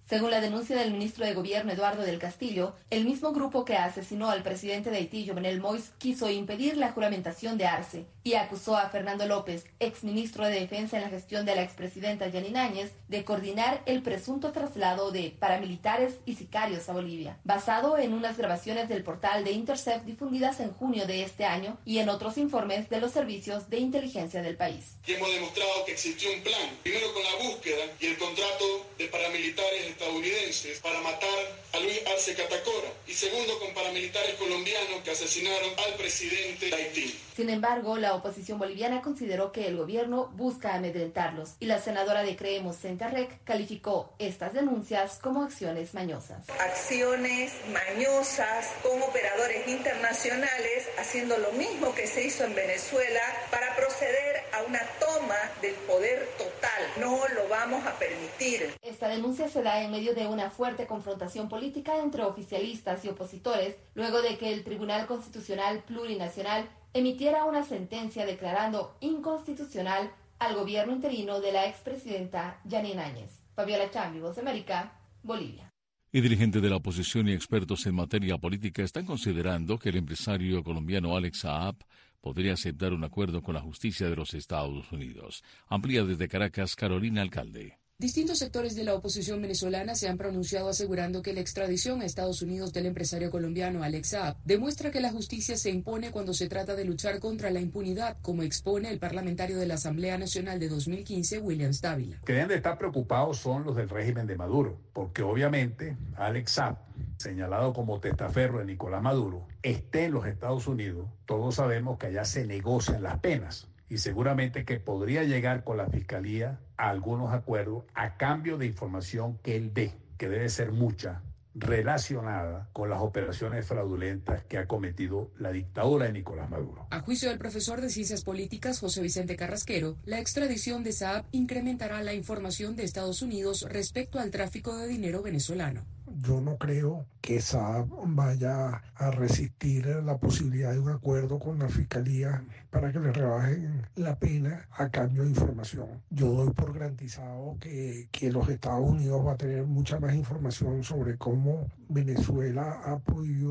Según la denuncia del ministro de Gobierno Eduardo del Castillo, el mismo grupo que asesinó al presidente de Haití, Jovenel Moïse, quiso impedir la juramentación de Arce y acusó a Fernando López, exministro de Defensa en la gestión de la expresidenta Yanine Áñez, de coordinar el presunto traslado de paramilitares y sicarios a Bolivia, basado en unas grabaciones del portal de Intercept difundidas en junio de este año y en otros informes de los servicios de inteligencia del país. Y hemos demostrado que existió un plan, primero con la búsqueda y el contrato de paramilitares estadounidenses para matar a Luis Arce Catacora y segundo con paramilitares colombianos que asesinaron al presidente de Haití. Sin embargo, la oposición boliviana consideró que el gobierno busca amedrentarlos y la senadora de Creemos Centarrec calificó estas denuncias como acciones mañosas. Acciones mañosas con operadores internacionales haciendo lo mismo que se hizo en Venezuela para proceder a una toma del poder total. No lo vamos a permitir. Esta denuncia se da en medio de una fuerte confrontación política entre oficialistas y opositores, luego de que el Tribunal Constitucional Plurinacional emitiera una sentencia declarando inconstitucional al gobierno interino de la expresidenta Yanine Áñez. Fabiola Chambi, Voz de América, Bolivia. Y dirigentes de la oposición y expertos en materia política están considerando que el empresario colombiano Alex Saab podría aceptar un acuerdo con la justicia de los Estados Unidos. Amplía desde Caracas, Carolina Alcalde. Distintos sectores de la oposición venezolana se han pronunciado asegurando que la extradición a Estados Unidos del empresario colombiano Alex Saab demuestra que la justicia se impone cuando se trata de luchar contra la impunidad, como expone el parlamentario de la Asamblea Nacional de dos mil quince, Williams Dávila. Que deben de estar preocupados son los del régimen de Maduro, porque obviamente Alex Saab, señalado como testaferro de Nicolás Maduro, esté en los Estados Unidos. Todos sabemos que allá se negocian las penas. Y seguramente que podría llegar con la Fiscalía a algunos acuerdos a cambio de información que él dé, que debe ser mucha, relacionada con las operaciones fraudulentas que ha cometido la dictadura de Nicolás Maduro. A juicio del profesor de Ciencias Políticas José Vicente Carrasquero, la extradición de Saab incrementará la información de Estados Unidos respecto al tráfico de dinero venezolano. Yo no creo que Saab vaya a resistir la posibilidad de un acuerdo con la Fiscalía para que le rebajen la pena a cambio de información. Yo doy por garantizado que, que los Estados Unidos va a tener mucha más información sobre cómo Venezuela ha podido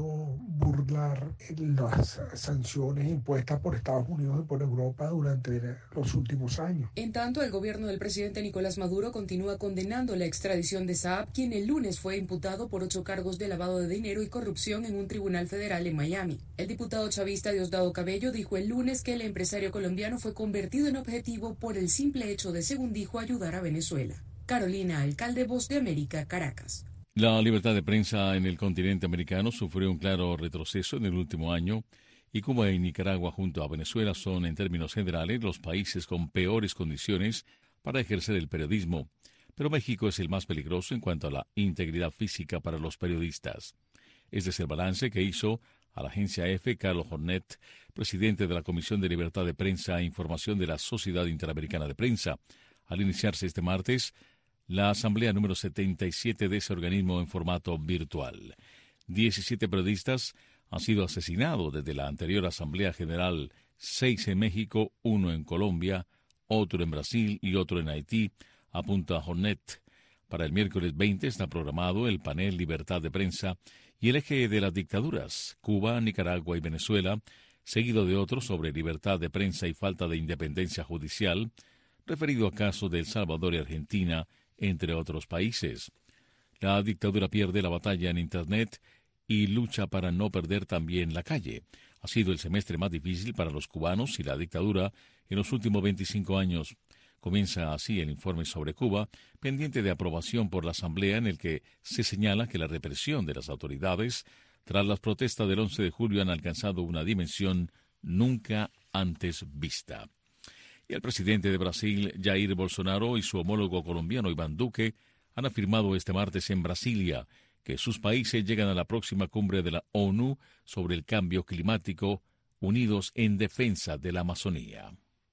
burlar las sanciones impuestas por Estados Unidos y por Europa durante los últimos años. En tanto, el gobierno del presidente Nicolás Maduro continúa condenando la extradición de Saab, quien el lunes fue imputado por ocho cargos de lavado de dinero y corrupción en un tribunal federal en Miami. El diputado chavista Diosdado Cabello dijo el lunes que el empresario colombiano fue convertido en objetivo por el simple hecho de, según dijo, ayudar a Venezuela. Carolina Alcalde, Voz de América, Caracas. La libertad de prensa en el continente americano sufrió un claro retroceso en el último año y Cuba y Nicaragua junto a Venezuela son, en términos generales, los países con peores condiciones para ejercer el periodismo. Pero México es el más peligroso en cuanto a la integridad física para los periodistas. Este es el balance que hizo a la agencia E F E Carlos Jornet, presidente de la Comisión de Libertad de Prensa e Información de la Sociedad Interamericana de Prensa, al iniciarse este martes la asamblea número setenta y siete de ese organismo en formato virtual. diecisiete periodistas han sido asesinados desde la anterior Asamblea General, seis en México, uno en Colombia, otro en Brasil y otro en Haití, apunta Jornet. Para el miércoles veinte está programado el panel Libertad de Prensa y el eje de las dictaduras, Cuba, Nicaragua y Venezuela, seguido de otro sobre libertad de prensa y falta de independencia judicial, referido a casos de El Salvador y Argentina, entre otros países. La dictadura pierde la batalla en Internet y lucha para no perder también la calle. Ha sido el semestre más difícil para los cubanos y la dictadura en los últimos veinticinco años. Comienza así el informe sobre Cuba, pendiente de aprobación por la Asamblea, en el que se señala que la represión de las autoridades tras las protestas del once de julio han alcanzado una dimensión nunca antes vista. Y el presidente de Brasil, Jair Bolsonaro, y su homólogo colombiano, Iván Duque, han afirmado este martes en Brasilia que sus países llegan a la próxima cumbre de la ONU sobre el cambio climático, unidos en defensa de la Amazonía.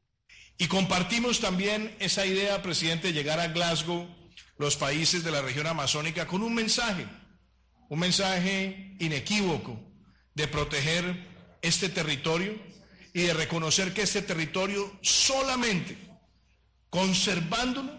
Y compartimos también esa idea, presidente, de llegar a Glasgow, los países de la región amazónica, con un mensaje, un mensaje inequívoco de proteger este territorio y de reconocer que este territorio solamente conservándolo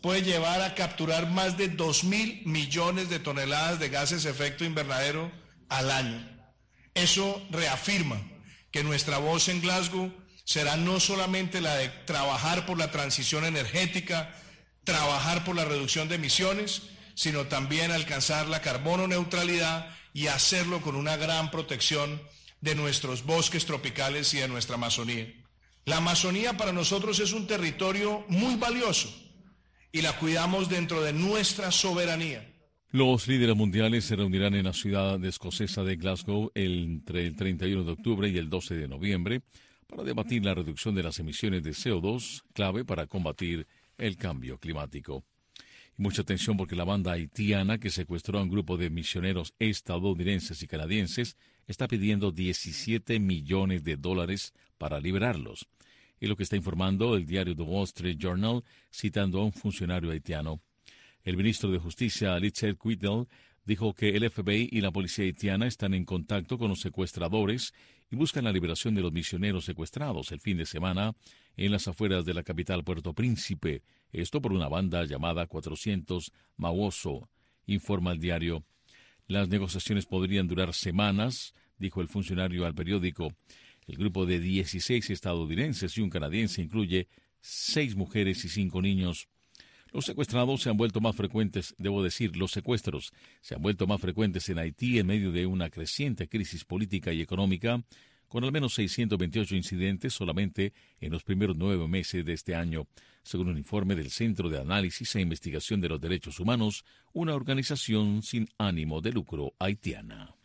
puede llevar a capturar más de dos mil millones de toneladas de gases de efecto invernadero al año. Eso reafirma que nuestra voz en Glasgow será no solamente la de trabajar por la transición energética, trabajar por la reducción de emisiones, sino también alcanzar la carbono neutralidad y hacerlo con una gran protección de nuestros bosques tropicales y de nuestra Amazonía. La Amazonía para nosotros es un territorio muy valioso y la cuidamos dentro de nuestra soberanía. Los líderes mundiales se reunirán en la ciudad escocesa de Glasgow entre el treinta y uno de octubre y el doce de noviembre para debatir la reducción de las emisiones de C O dos, clave para combatir el cambio climático. Y mucha atención porque la banda haitiana que secuestró a un grupo de misioneros estadounidenses y canadienses está pidiendo diecisiete millones de dólares para liberarlos. Es lo que está informando el diario The Wall Street Journal, citando a un funcionario haitiano. El ministro de Justicia, Litzel Quiddle, dijo que el F B I y la policía haitiana están en contacto con los secuestradores y buscan la liberación de los misioneros secuestrados el fin de semana en las afueras de la capital Puerto Príncipe. Esto por una banda llamada cuatrocientos Mawoso, informa el diario. Las negociaciones podrían durar semanas, dijo el funcionario al periódico. El grupo de dieciséis estadounidenses y un canadiense incluye seis mujeres y cinco niños. Los secuestrados se han vuelto más frecuentes, debo decir, los secuestros se han vuelto más frecuentes en Haití en medio de una creciente crisis política y económica, con al menos seiscientos veintiocho incidentes solamente en los primeros nueve meses de este año, según un informe del Centro de Análisis e Investigación de los Derechos Humanos, una organización sin ánimo de lucro haitiana.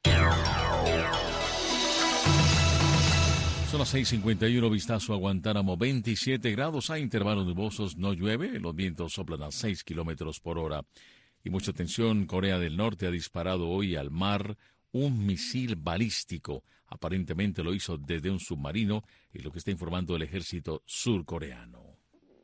Son las seis cincuenta y uno, vistazo a Guantánamo, veintisiete grados, hay intervalos nubosos, no llueve, los vientos soplan a seis kilómetros por hora. Y mucha atención, Corea del Norte ha disparado hoy al mar un misil balístico. Aparentemente lo hizo desde un submarino, es lo que está informando el ejército surcoreano.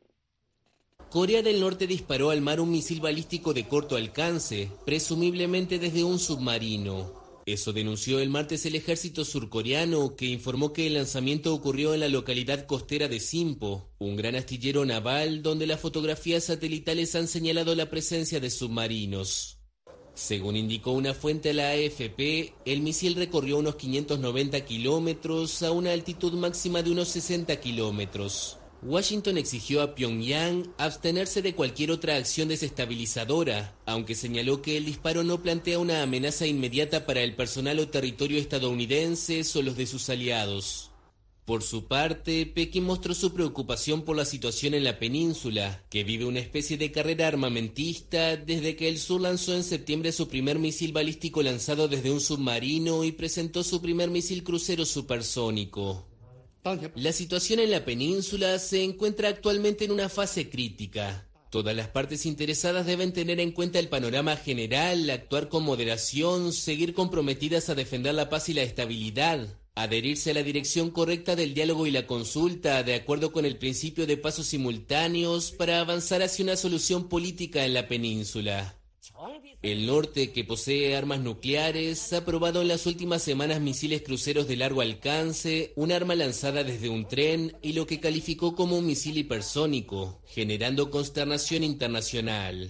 Corea del Norte disparó al mar un misil balístico de corto alcance, presumiblemente desde un submarino. Eso denunció el martes el ejército surcoreano, que informó que el lanzamiento ocurrió en la localidad costera de Sinpo, un gran astillero naval donde las fotografías satelitales han señalado la presencia de submarinos. Según indicó una fuente a la A F P, el misil recorrió unos quinientos noventa kilómetros a una altitud máxima de unos sesenta kilómetros. Washington exigió a Pyongyang abstenerse de cualquier otra acción desestabilizadora, aunque señaló que el disparo no plantea una amenaza inmediata para el personal o territorio estadounidenses o los de sus aliados. Por su parte, Pekín mostró su preocupación por la situación en la península, que vive una especie de carrera armamentista desde que el sur lanzó en septiembre su primer misil balístico lanzado desde un submarino y presentó su primer misil crucero supersónico. La situación en la península se encuentra actualmente en una fase crítica. Todas las partes interesadas deben tener en cuenta el panorama general, actuar con moderación, seguir comprometidas a defender la paz y la estabilidad, adherirse a la dirección correcta del diálogo y la consulta, de acuerdo con el principio de pasos simultáneos para avanzar hacia una solución política en la península. El norte, que posee armas nucleares, ha probado en las últimas semanas misiles cruceros de largo alcance, un arma lanzada desde un tren y lo que calificó como un misil hipersónico, generando consternación internacional.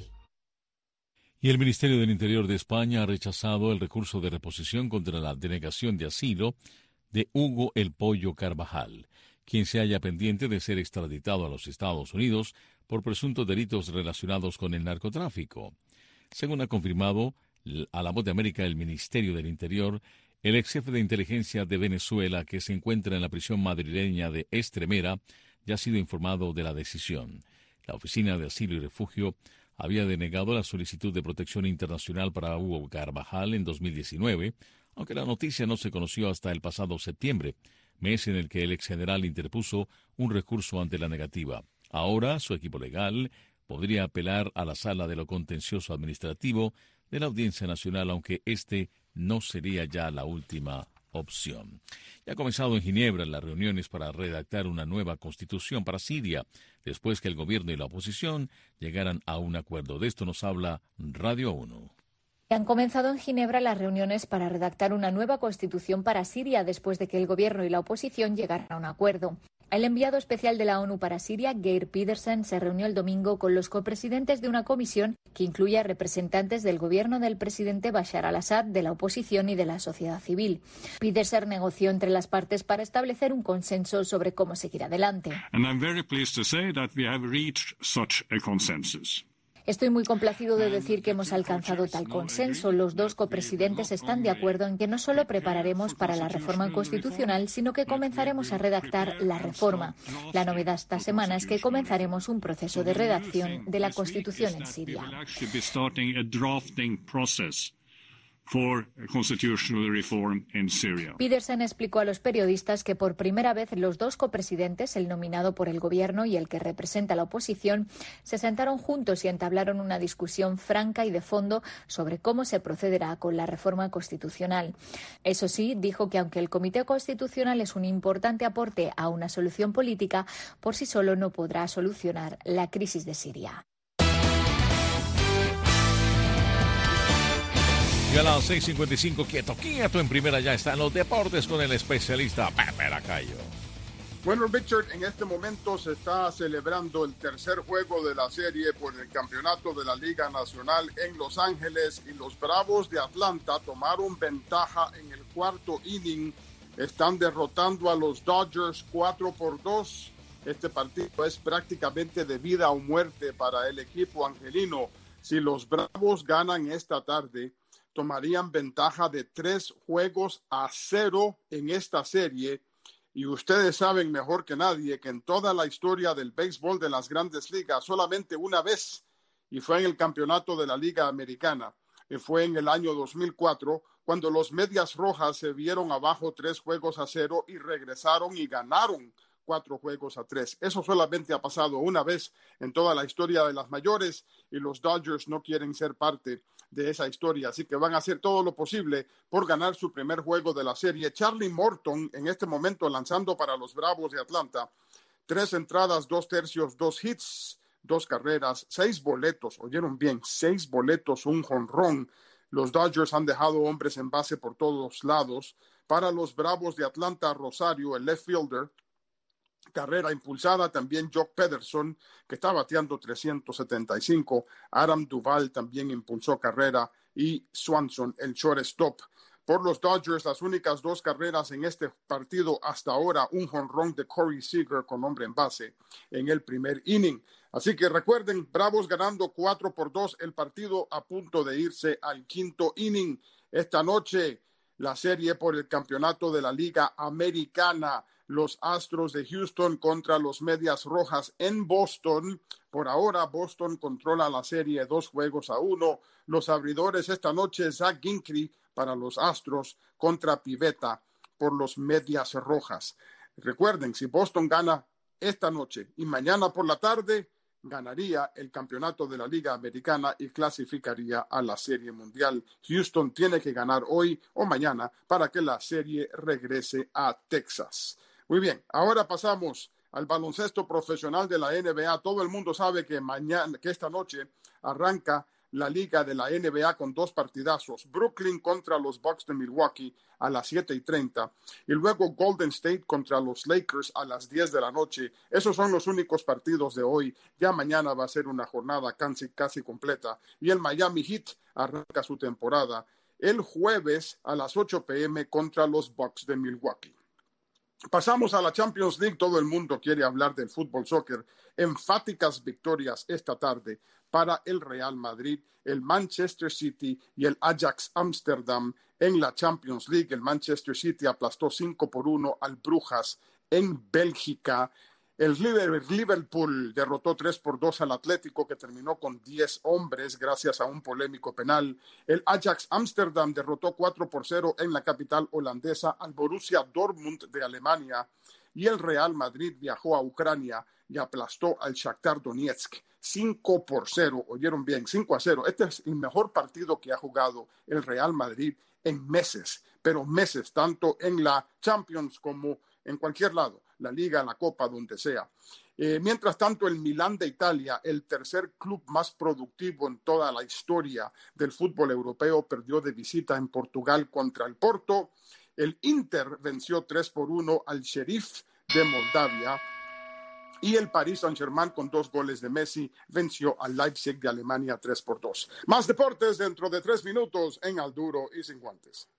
Y el Ministerio del Interior de España ha rechazado el recurso de reposición contra la denegación de asilo de Hugo El Pollo Carvajal, quien se halla pendiente de ser extraditado a los Estados Unidos por presuntos delitos relacionados con el narcotráfico. Según ha confirmado a La Voz de América el Ministerio del Interior, el ex jefe de inteligencia de Venezuela, que se encuentra en la prisión madrileña de Estremera, ya ha sido informado de la decisión. La Oficina de Asilo y Refugio había denegado la solicitud de protección internacional para Hugo Carvajal en dos mil diecinueve, aunque la noticia no se conoció hasta el pasado septiembre, mes en el que el ex general interpuso un recurso ante la negativa. Ahora, su equipo legal podría apelar a la Sala de lo Contencioso Administrativo de la Audiencia Nacional, aunque este no sería ya la última opción. Ya ha comenzado en Ginebra las reuniones para redactar una nueva constitución para Siria, después que el gobierno y la oposición llegaran a un acuerdo. De esto nos habla Radio uno. Han comenzado en Ginebra las reuniones para redactar una nueva constitución para Siria después de que el gobierno y la oposición llegaran a un acuerdo. El enviado especial de la ONU para Siria, Geir Pedersen, se reunió el domingo con los copresidentes de una comisión que incluye a representantes del gobierno del presidente Bashar al-Assad, de la oposición y de la sociedad civil. Pedersen negoció entre las partes para establecer un consenso sobre cómo seguir adelante. And I'm very pleased to say that we have reached such a consensus. Estoy muy complacido de decir que hemos alcanzado tal consenso. Los dos copresidentes están de acuerdo en que no solo prepararemos para la reforma constitucional, sino que comenzaremos a redactar la reforma. La novedad esta semana es que comenzaremos un proceso de redacción de la Constitución en Siria. For constitutional reform in Syria. Pedersen explicó a los periodistas que por primera vez los dos copresidentes, el nominado por el gobierno y el que representa a la oposición, se sentaron juntos y entablaron una discusión franca y de fondo sobre cómo se procederá con la reforma constitucional. Eso sí, dijo que aunque el Comité Constitucional es un importante aporte a una solución política, por sí solo no podrá solucionar la crisis de Siria. Y a las seis cincuenta y cinco, quieto, quieto, en primera ya están los deportes con el especialista Pepe Lacayo. Bueno, Richard, en este momento se está celebrando el tercer juego de la serie por el campeonato de la Liga Nacional en Los Ángeles y los Bravos de Atlanta tomaron ventaja en el cuarto inning. Están derrotando a los Dodgers cuatro por dos. Este partido es prácticamente de vida o muerte para el equipo angelino. Si los Bravos ganan esta tarde, tomarían ventaja de tres juegos a cero en esta serie. Y ustedes saben mejor que nadie que en toda la historia del béisbol de las grandes ligas, solamente una vez, y fue en el campeonato de la Liga Americana, y fue en el año dos mil cuatro, cuando los Medias Rojas se vieron abajo tres juegos a cero y regresaron y ganaron cuatro juegos a tres. Eso solamente ha pasado una vez en toda la historia de las mayores y los Dodgers no quieren ser parte de esa historia, así que van a hacer todo lo posible por ganar su primer juego de la serie. Charlie Morton en este momento lanzando para los Bravos de Atlanta, tres entradas, dos tercios, dos hits, dos carreras, seis boletos, oyeron bien, seis boletos, un jonrón. Los Dodgers han dejado hombres en base por todos lados. Para los Bravos de Atlanta, Rosario, el left fielder, carrera impulsada, también Jock Pederson, que está bateando trescientos setenta y cinco, Adam Duvall también impulsó carrera y Swanson, el shortstop. Por los Dodgers, las únicas dos carreras en este partido hasta ahora, un jonrón de Corey Seager con hombre en base en el primer inning. Así que recuerden, Bravos ganando cuatro por dos, el partido a punto de irse al quinto inning. Esta noche, la serie por el campeonato de la Liga Americana. Los Astros de Houston contra los Medias Rojas en Boston. Por ahora, Boston controla la serie dos juegos a uno. Los abridores esta noche, Zach Greinke para los Astros contra Pivetta por los Medias Rojas. Recuerden, si Boston gana esta noche y mañana por la tarde, ganaría el campeonato de la Liga Americana y clasificaría a la Serie Mundial. Houston tiene que ganar hoy o mañana para que la serie regrese a Texas. Muy bien, ahora pasamos al baloncesto profesional de la N B A. Todo el mundo sabe que mañana, que esta noche arranca la liga de la N B A con dos partidazos. Brooklyn contra los Bucks de Milwaukee a las siete y treinta y luego Golden State contra los Lakers a las diez de la noche. Esos son los únicos partidos de hoy. Ya mañana va a ser una jornada casi, casi completa y el Miami Heat arranca su temporada el jueves a las ocho p m contra los Bucks de Milwaukee. Pasamos a la Champions League. Todo el mundo quiere hablar del fútbol soccer. Enfáticas victorias esta tarde para el Real Madrid, el Manchester City y el Ajax Amsterdam en la Champions League. El Manchester City aplastó cinco por uno al Brujas en Bélgica. El Liverpool derrotó tres por dos al Atlético, que terminó con diez hombres gracias a un polémico penal. El Ajax Amsterdam derrotó cuatro por cero en la capital holandesa al Borussia Dortmund de Alemania. Y el Real Madrid viajó a Ucrania y aplastó al Shakhtar Donetsk cinco por cero. Oyeron bien, cinco a cero. Este es el mejor partido que ha jugado el Real Madrid en meses, pero meses, tanto en la Champions como en cualquier lado, la Liga, la Copa, donde sea. Eh, mientras tanto, el Milán de Italia, el tercer club más productivo en toda la historia del fútbol europeo, perdió de visita en Portugal contra el Porto. El Inter venció tres por uno al Sheriff de Moldavia. Y el Paris Saint-Germain, con dos goles de Messi, venció al Leipzig de Alemania tres por dos. Más deportes dentro de tres minutos en Al Duro y Sin Guantes.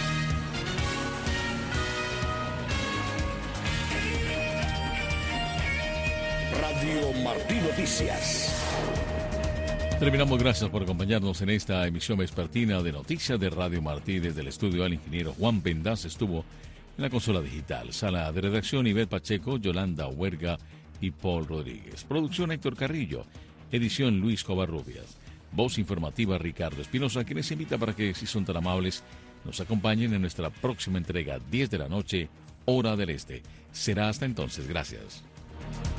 Radio Martí Noticias. Terminamos, gracias por acompañarnos en esta emisión vespertina de Noticias de Radio Martí. Desde el estudio, al ingeniero Juan Pendaz estuvo en la consola digital. Sala de redacción, Ivette Pacheco, Yolanda Huerga y Paul Rodríguez. Producción, Héctor Carrillo. Edición, Luis Covarrubias. Voz informativa, Ricardo Espinosa, quienes invita para que, si son tan amables, nos acompañen en nuestra próxima entrega, diez de la noche, hora del este. Será hasta entonces. Gracias.